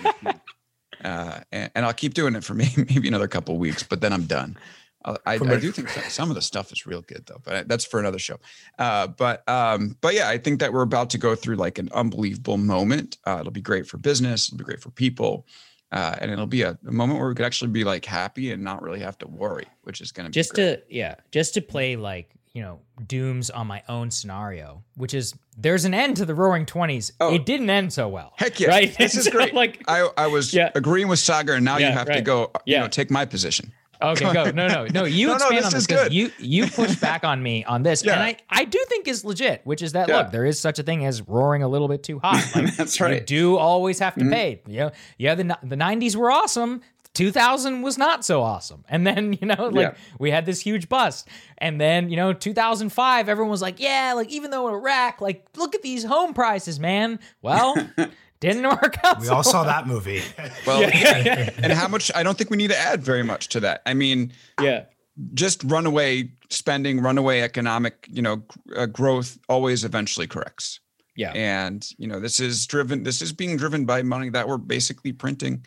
and I'll keep doing it for maybe another couple of weeks, but then I'm done. I do think some of the stuff is real good though, but that's for another show. But I think that we're about to go through like an unbelievable moment. It'll be great for business. It'll be great for people. And it'll be a moment where we could actually be like happy and not really have to worry, which is going to be just to play like, dooms on my own scenario, which is there's an end to the Roaring '20s. Oh, it didn't end so well. Heck yeah. Right? This is great. Like, I was agreeing with Sagar, and now you have to go, take my position. Okay, go. No. You expand on this because you push back on me on this, and I do think is legit, which is that look, there is such a thing as roaring a little bit too hot. Like, that's right. You do always have to pay. The 90s were awesome. 2000 was not so awesome, and then we had this huge bust, and then 2005 everyone was like, even though Iraq, like, look at these home prices, man. Well. Didn't work out. We all saw that movie. Well, and how much? I don't think we need to add very much to that. I mean, just runaway spending, runaway economic, growth always eventually corrects. Yeah. And, this is being driven by money that we're basically printing.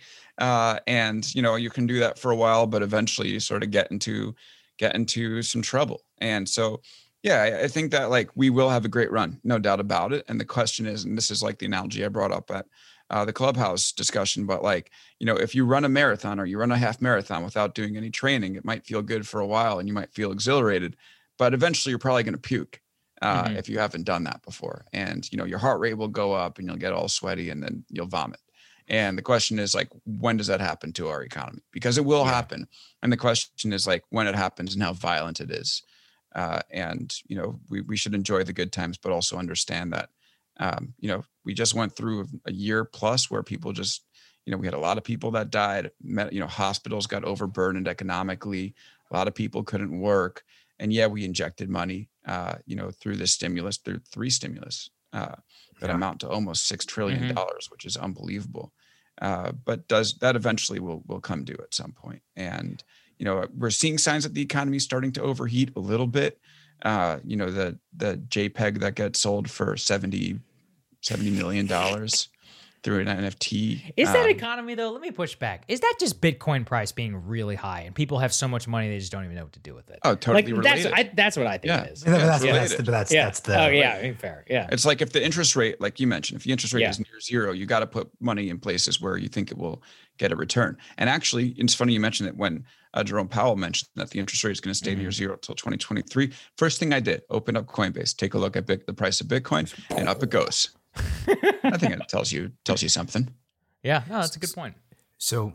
And, you can do that for a while, but eventually you sort of get into some trouble. And so, I think that, like, we will have a great run, no doubt about it. And the question is, and this is like the analogy I brought up at the Clubhouse discussion, but like, if you run a marathon or you run a half marathon without doing any training, it might feel good for a while and you might feel exhilarated, but eventually you're probably going to puke if you haven't done that before. And, your heart rate will go up and you'll get all sweaty and then you'll vomit. And the question is, like, when does that happen to our economy? Because it will happen. And the question is, like, when it happens and how violent it is. And we should enjoy the good times, but also understand that we just went through a year plus where people just we had a lot of people that died. Hospitals got overburdened economically. A lot of people couldn't work. And yeah, we injected money, through this stimulus, through 3 stimulus that amount to almost $6 trillion, which is unbelievable. But that eventually will come due at some point. And, we're seeing signs that the economy is starting to overheat a little bit. The JPEG that gets sold for $70 million through an NFT. Is that economy though? Let me push back. Is that just Bitcoin price being really high and people have so much money they just don't even know what to do with it? Oh, totally related. That's what I think it is. That's the fair. Yeah. It's like if the interest rate, like you mentioned, if the interest rate is near zero, you got to put money in places where you think it will get a return. And actually, it's funny you mentioned it when Jerome Powell mentioned that the interest rate is going to stay near zero until 2023. First thing I did, open up Coinbase, take a look at the price of Bitcoin, and up it goes. I think it tells you something. Yeah, no, that's a good point. So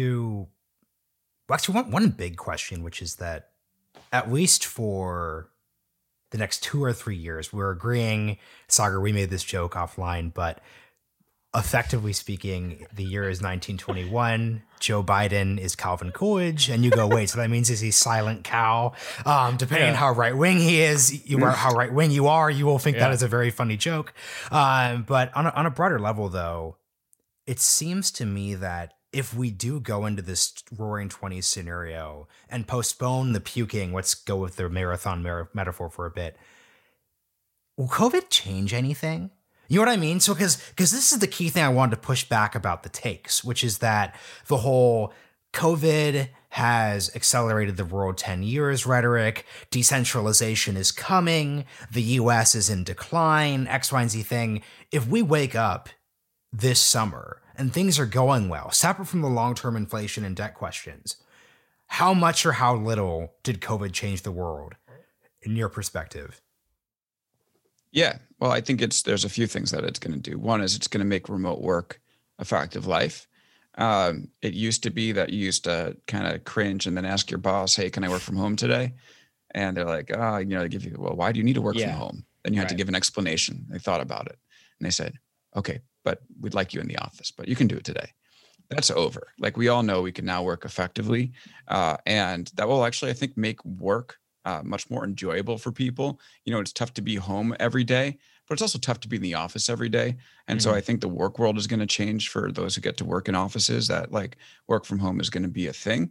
one big question, which is that at least for the next 2 or 3 years, we're agreeing, Sagar, we made this joke offline, but effectively speaking, the year is 1921. Joe Biden is Calvin Coolidge, and you go, wait, so that means is he Silent Cal? Depending on how right wing he is, how right wing you are, you will think that is a very funny joke. But on a broader level, though, it seems to me that if we do go into this Roaring '20s scenario and postpone the puking, let's go with the marathon metaphor for a bit. Will COVID change anything? You know what I mean? So, because this is the key thing I wanted to push back about the takes, which is that the whole COVID has accelerated the world 10 years rhetoric, decentralization is coming, the US is in decline, X, Y, and Z thing. If we wake up this summer and things are going well, separate from the long-term inflation and debt questions, how much or how little did COVID change the world in your perspective? Yeah, well, I think there's a few things that it's going to do. One is it's going to make remote work a fact of life. It used to be that you used to kind of cringe and then ask your boss, hey, can I work from home today? And they're like, they give you, well, why do you need to work from home? Then you had to give an explanation. They thought about it and they said, okay, but we'd like you in the office, but you can do it today. That's over. Like we all know we can now work effectively. And that will actually, I think, make work much more enjoyable for people. It's tough to be home every day, but it's also tough to be in the office every day. And so I think the work world is going to change for those who get to work in offices, that like work from home is going to be a thing.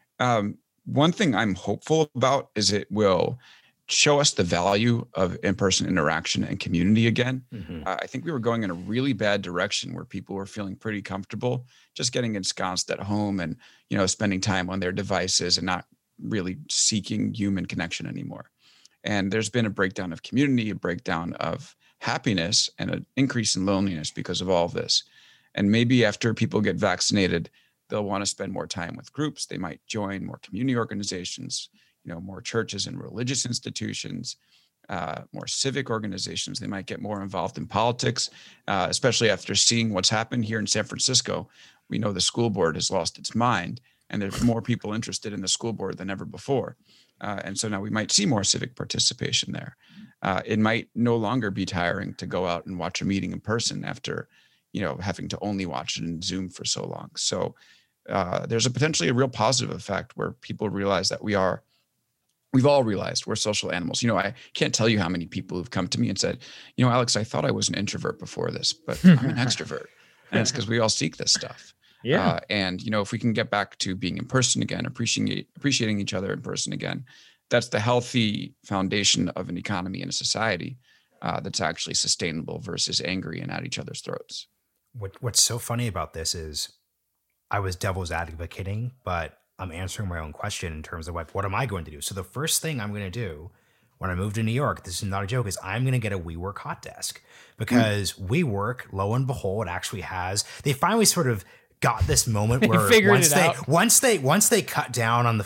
One thing I'm hopeful about is it will show us the value of in-person interaction and community again. I think we were going in a really bad direction where people were feeling pretty comfortable just getting ensconced at home and, spending time on their devices and not really seeking human connection anymore. And there's been a breakdown of community, a breakdown of happiness, and an increase in loneliness because of all of this. And maybe after people get vaccinated, they'll want to spend more time with groups. They might join more community organizations, more churches and religious institutions, more civic organizations. They might get more involved in politics, especially after seeing what's happened here in San Francisco. We know the school board has lost its mind, and there's more people interested in the school board than ever before. And so now we might see more civic participation there. It might no longer be tiring to go out and watch a meeting in person after, having to only watch it in Zoom for so long. So there's a potentially a real positive effect where people realize that we've all realized we're social animals. I can't tell you how many people who've come to me and said, Alex, I thought I was an introvert before this, but I'm an extrovert. And it's because we all seek this stuff. Yeah. And, if we can get back to being in person again, appreciating each other in person again, that's the healthy foundation of an economy and a society that's actually sustainable versus angry and at each other's throats. What's so funny about this is I was devil's advocating, but I'm answering my own question in terms of like, what am I going to do? So the first thing I'm going to do when I move to New York, this is not a joke, is I'm going to get a WeWork hot desk because WeWork, lo and behold, actually they finally sort of got this moment where once they cut down on the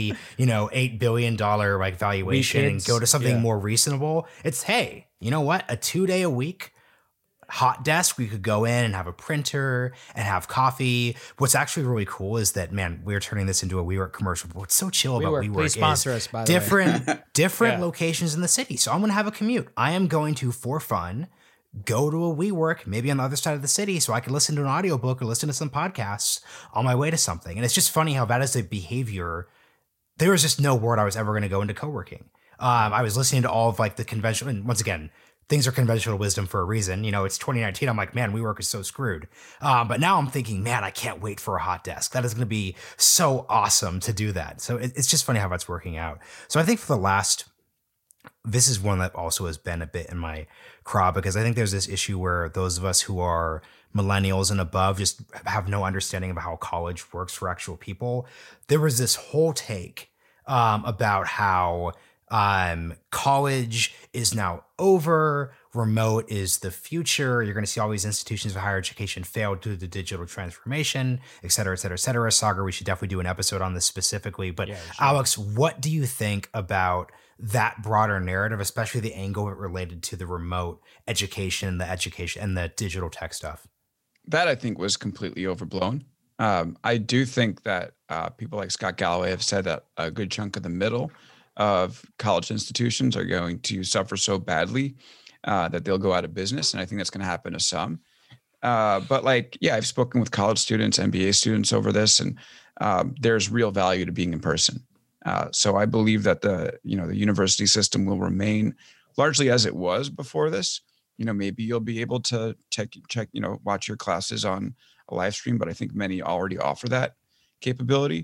$8 billion like valuation and go to something more reasonable, it's, hey, you know what? A 2-day a week hot desk, we could go in and have a printer and have coffee. What's actually really cool is that, man, we're turning this into a WeWork commercial. But what's so chill about WeWork please sponsor us, by the way. different locations in the city. So I'm going to have a commute. I am going to, for fun, go to a WeWork, maybe on the other side of the city, so I can listen to an audiobook or listen to some podcasts on my way to something. And it's just funny how that is a behavior. There was just no word I was ever going to go into co-working. I was listening to all of like the conventional, and once again, things are conventional wisdom for a reason. You know, it's 2019. I'm like, man, WeWork is so screwed. But now I'm thinking, man, I can't wait for a hot desk. That is going to be so awesome to do that. So it's just funny how that's working out. So I think for the last, this is one that also has been a bit in my craw, because I think there's this issue where those of us who are millennials and above just have no understanding of how college works for actual people. There was this whole take about how college is now over, remote is the future. You're going to see all these institutions of higher education fail due to digital transformation, et cetera, et cetera, et cetera. Sagar, we should definitely do an episode on this specifically. But yeah, sure. Alex, what do you think about that broader narrative, especially the angle related to the remote education, and the digital tech stuff? That I think was completely overblown. I do think that people like Scott Galloway have said that a good chunk of the middle of college institutions are going to suffer so badly that they'll go out of business. And I think that's going to happen to some. But like, yeah, I've spoken with college students, MBA students over this, and there's real value to being in person. So I believe that the university system will remain largely as it was before this. Maybe you'll be able to check, watch your classes on a live stream, but I think many already offer that capability.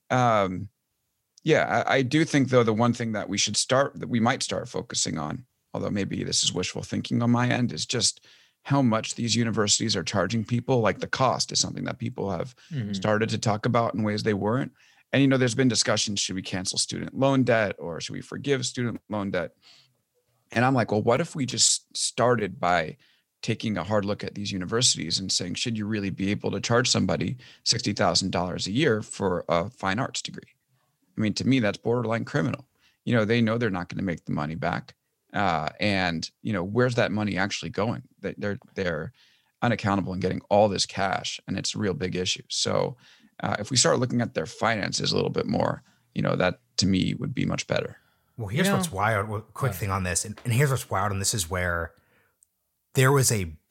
Yeah, I do think, though, the one thing that we might start focusing on, although maybe this is wishful thinking on my end, is just how much these universities are charging people. Like the cost is something that people have started to talk about in ways they weren't. And, there's been discussions, should we cancel student loan debt or should we forgive student loan debt? And I'm like, well, what if we just started by taking a hard look at these universities and saying, should you really be able to charge somebody $60,000 a year for a fine arts degree? I mean, to me, that's borderline criminal. They know they're not going to make the money back. And where's that money actually going? They're unaccountable and getting all this cash, and it's a real big issue. So if we start looking at their finances a little bit more, that to me would be much better. Well, here's what's wild. Quick thing on this. And here's what's wild. And this is where there's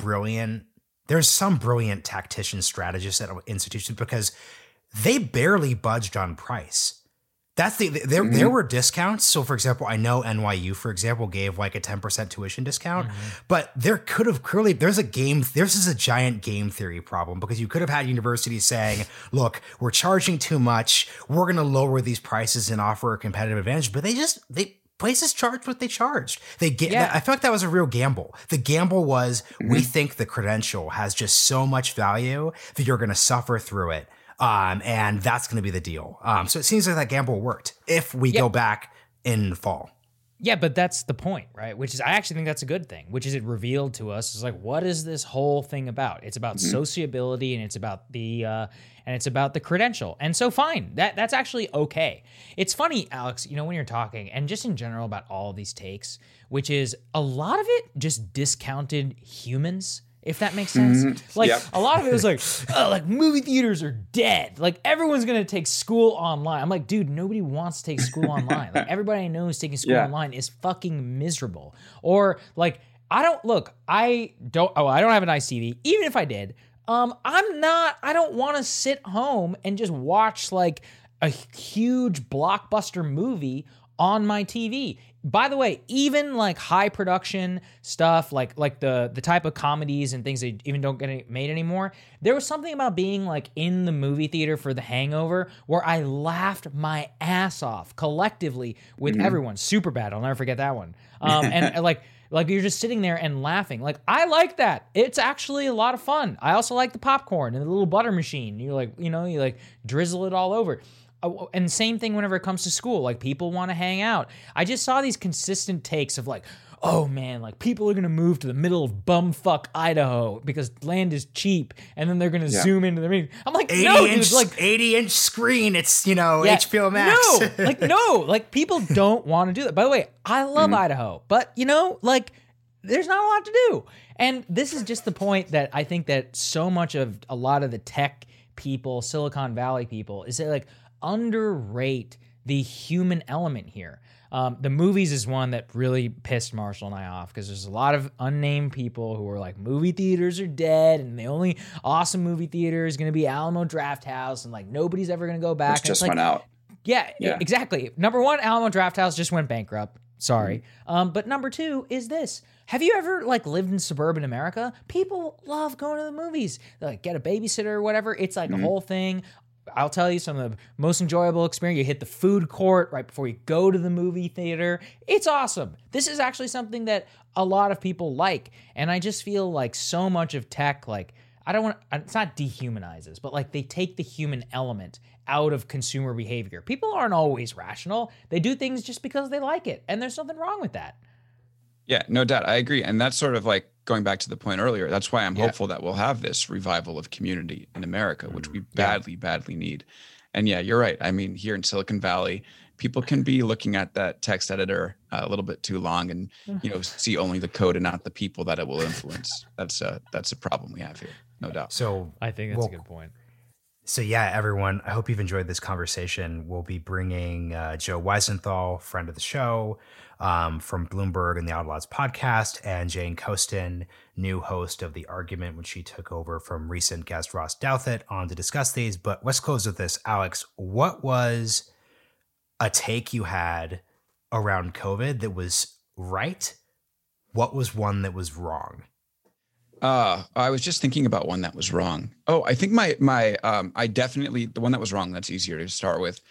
some brilliant tactician strategists at institutions, because they barely budged on price. There were discounts. So, for example, I know NYU, for example, gave like a 10% tuition discount, but there could have clearly, this is a giant game theory problem, because you could have had universities saying, look, we're charging too much. We're going to lower these prices and offer a competitive advantage. But places charged what they charged. I feel like that was a real gamble. The gamble was, we think the credential has just so much value that you're going to suffer through it. And that's going to be the deal. So it seems like that gamble worked if we go back in the fall. Yeah, but that's the point, right? Which is, I actually think that's a good thing, which is it revealed to us is like, what is this whole thing about? It's about sociability, and it's about the credential. And so fine, that's actually okay. It's funny, Alex, when you're talking, and just in general about all of these takes, which is a lot of it just discounted humans, if that makes sense. A lot of it was like, like movie theaters are dead. Like everyone's going to take school online. I'm like, dude, nobody wants to take school online. Like everybody I know who's taking school online is fucking miserable. Or like, I don't have an nice TV. Even if I did, I don't want to sit home and just watch like a huge blockbuster movie on my TV. By the way, even like high production stuff, like the type of comedies and things that even don't get made anymore, there was something about being like in the movie theater for The Hangover where I laughed my ass off collectively with everyone. Superbad, I'll never forget that one. And like you're just sitting there and laughing. Like I like that. It's actually a lot of fun. I also like the popcorn and the little butter machine. You like drizzle it all over. And same thing whenever it comes to school. Like people want to hang out. I just saw these consistent takes of like, oh man, like people are going to move to the middle of bumfuck Idaho because land is cheap, and then they're going to zoom into the meeting. I'm like, no, dude, like 80-inch screen. It's, HBO Max. No, like people don't want to do that. By the way, I love Idaho, but like there's not a lot to do. And this is just the point that I think that so much of a lot of the tech people, Silicon Valley people, is that like underrate the human element here. The movies is one that really pissed Marshall and I off because there's a lot of unnamed people who are like, movie theaters are dead and the only awesome movie theater is going to be Alamo Drafthouse and like nobody's ever going to go back. Which just like, went out. Yeah, exactly. Number one, Alamo Drafthouse just went bankrupt. Sorry. But number two is this. Have you ever like lived in suburban America? People love going to the movies. They like get a babysitter or whatever. It's like a whole thing. I'll tell you some of the most enjoyable experience. You hit the food court right before you go to the movie theater. It's awesome. This is actually something that a lot of people like. And I just feel like so much of tech, like it's not dehumanizes, but like they take the human element out of consumer behavior. People aren't always rational. They do things just because they like it. And there's something wrong with that. Yeah, no doubt. I agree. And that's sort of like going back to the point earlier. That's why I'm hopeful that we'll have this revival of community in America, which we badly need. And yeah, you're right. I mean, here in Silicon Valley, people can be looking at that text editor a little bit too long and, see only the code and not the people that it will influence. That's a problem we have here. No doubt. So I think that's a good point. So yeah, everyone, I hope you've enjoyed this conversation. We'll be bringing Joe Weisenthal, friend of the show, from Bloomberg and the Outlaws podcast, and Jane Coaston, new host of The Argument, when she took over from recent guest Ross Douthat, on to discuss these. But let's close with this. Alex, what was a take you had around COVID that was right? What was one that was wrong? I was just thinking about one that was wrong. Oh, I think I definitely, the one that was wrong, that's easier to start with.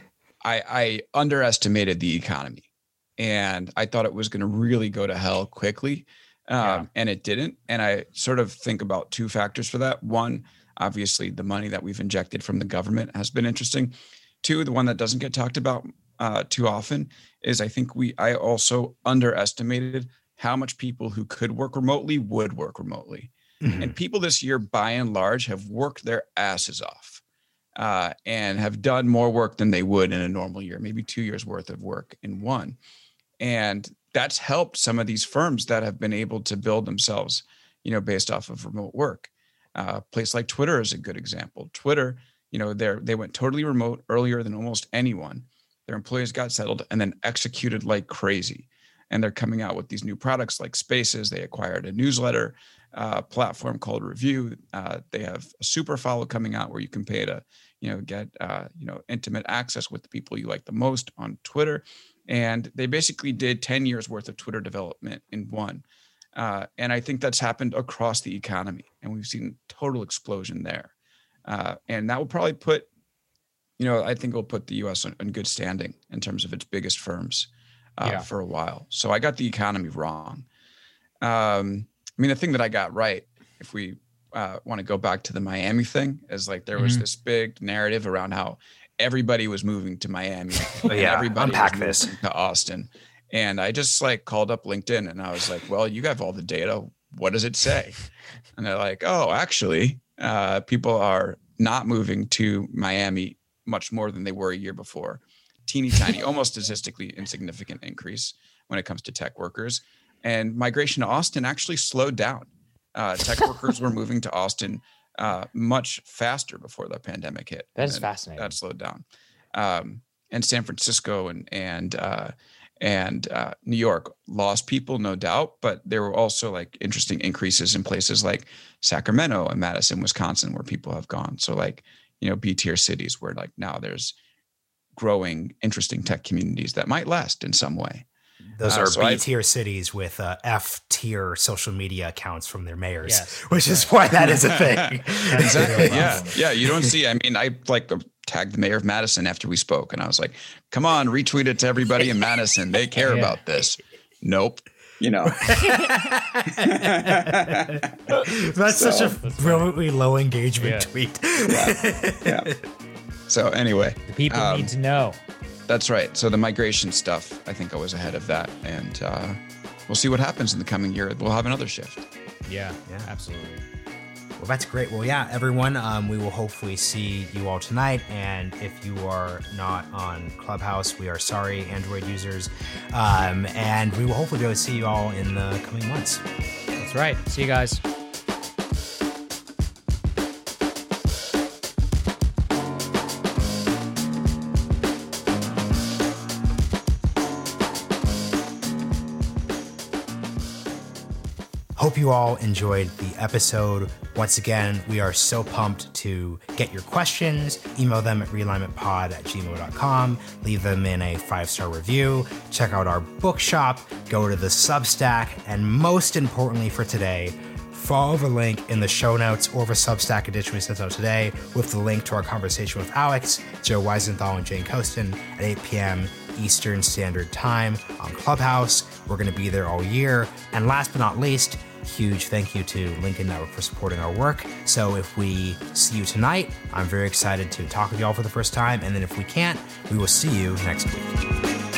I underestimated the economy and I thought it was going to really go to hell quickly. And it didn't. And I sort of think about two factors for that. One, obviously the money that we've injected from the government has been interesting. Two, the one that doesn't get talked about too often is I think I also underestimated how much people who could work remotely would work remotely. Mm-hmm. And people this year, by and large, have worked their asses off and have done more work than they would in a normal year, maybe 2 years worth of work in one. And that's helped some of these firms that have been able to build themselves, based off of remote work. A place like Twitter is a good example. Twitter, they went totally remote earlier than almost anyone. Their employees got settled and then executed like crazy. And they're coming out with these new products like Spaces. They acquired a newsletter platform called Review. They have a super follow coming out where you can pay to, get, intimate access with the people you like the most on Twitter. And they basically did 10 years worth of Twitter development in one. And I think that's happened across the economy. And we've seen total explosion there. And that will probably put, I think it'll put the U.S. in good standing in terms of its biggest firms. For a while. So I got the economy wrong. The thing that I got right, if we want to go back to the Miami thing, is like there was this big narrative around how everybody was moving to Miami. Everybody unpack was moving to Austin. And I just called up LinkedIn and I was like, well, you have all the data. What does it say? And they're like, oh, actually, people are not moving to Miami much more than they were a year before. Teeny tiny, almost statistically insignificant increase when it comes to tech workers. And migration to Austin actually slowed down. Tech workers were moving to Austin much faster before the pandemic hit. That is fascinating. That slowed down. And San Francisco and New York lost people, no doubt, but there were also interesting increases in places like Sacramento and Madison, Wisconsin, where people have gone. So B-tier cities where now there's growing, interesting tech communities that might last in some way. Those are B-tier cities with F-tier social media accounts from their mayors, which is why that is a thing. Exactly. Yeah. You don't see. I tagged the mayor of Madison after we spoke, and I was like, "Come on, retweet it to everybody in Madison. They care about this." Nope. That's such a brilliantly low engagement tweet. Yeah. So anyway, the people need to know. That's right. So the migration stuff, I think I was ahead of that, and we'll see what happens in the coming year. We'll have another shift. Yeah, absolutely. Well, that's great. Well, yeah, everyone, we will hopefully see you all tonight. And if you are not on Clubhouse, we are sorry, Android users. And we will hopefully be able to see you all in the coming months. That's right. See you guys. Hope you all enjoyed the episode. Once again, we are so pumped to get your questions. Email them at realignmentpod@gmail.com. Leave them in a 5-star review. Check out our bookshop. Go to the Substack. And most importantly for today, follow the link in the show notes or the Substack edition we sent out today with the link to our conversation with Alex, Joe Weisenthal, and Jane Coaston at 8 p.m. Eastern Standard Time on Clubhouse. We're going to be there all year. And last but not least, huge thank you to Lincoln Network for supporting our work. So if we see you tonight, I'm very excited to talk with you all for the first time. And then if we can't, we will see you next week.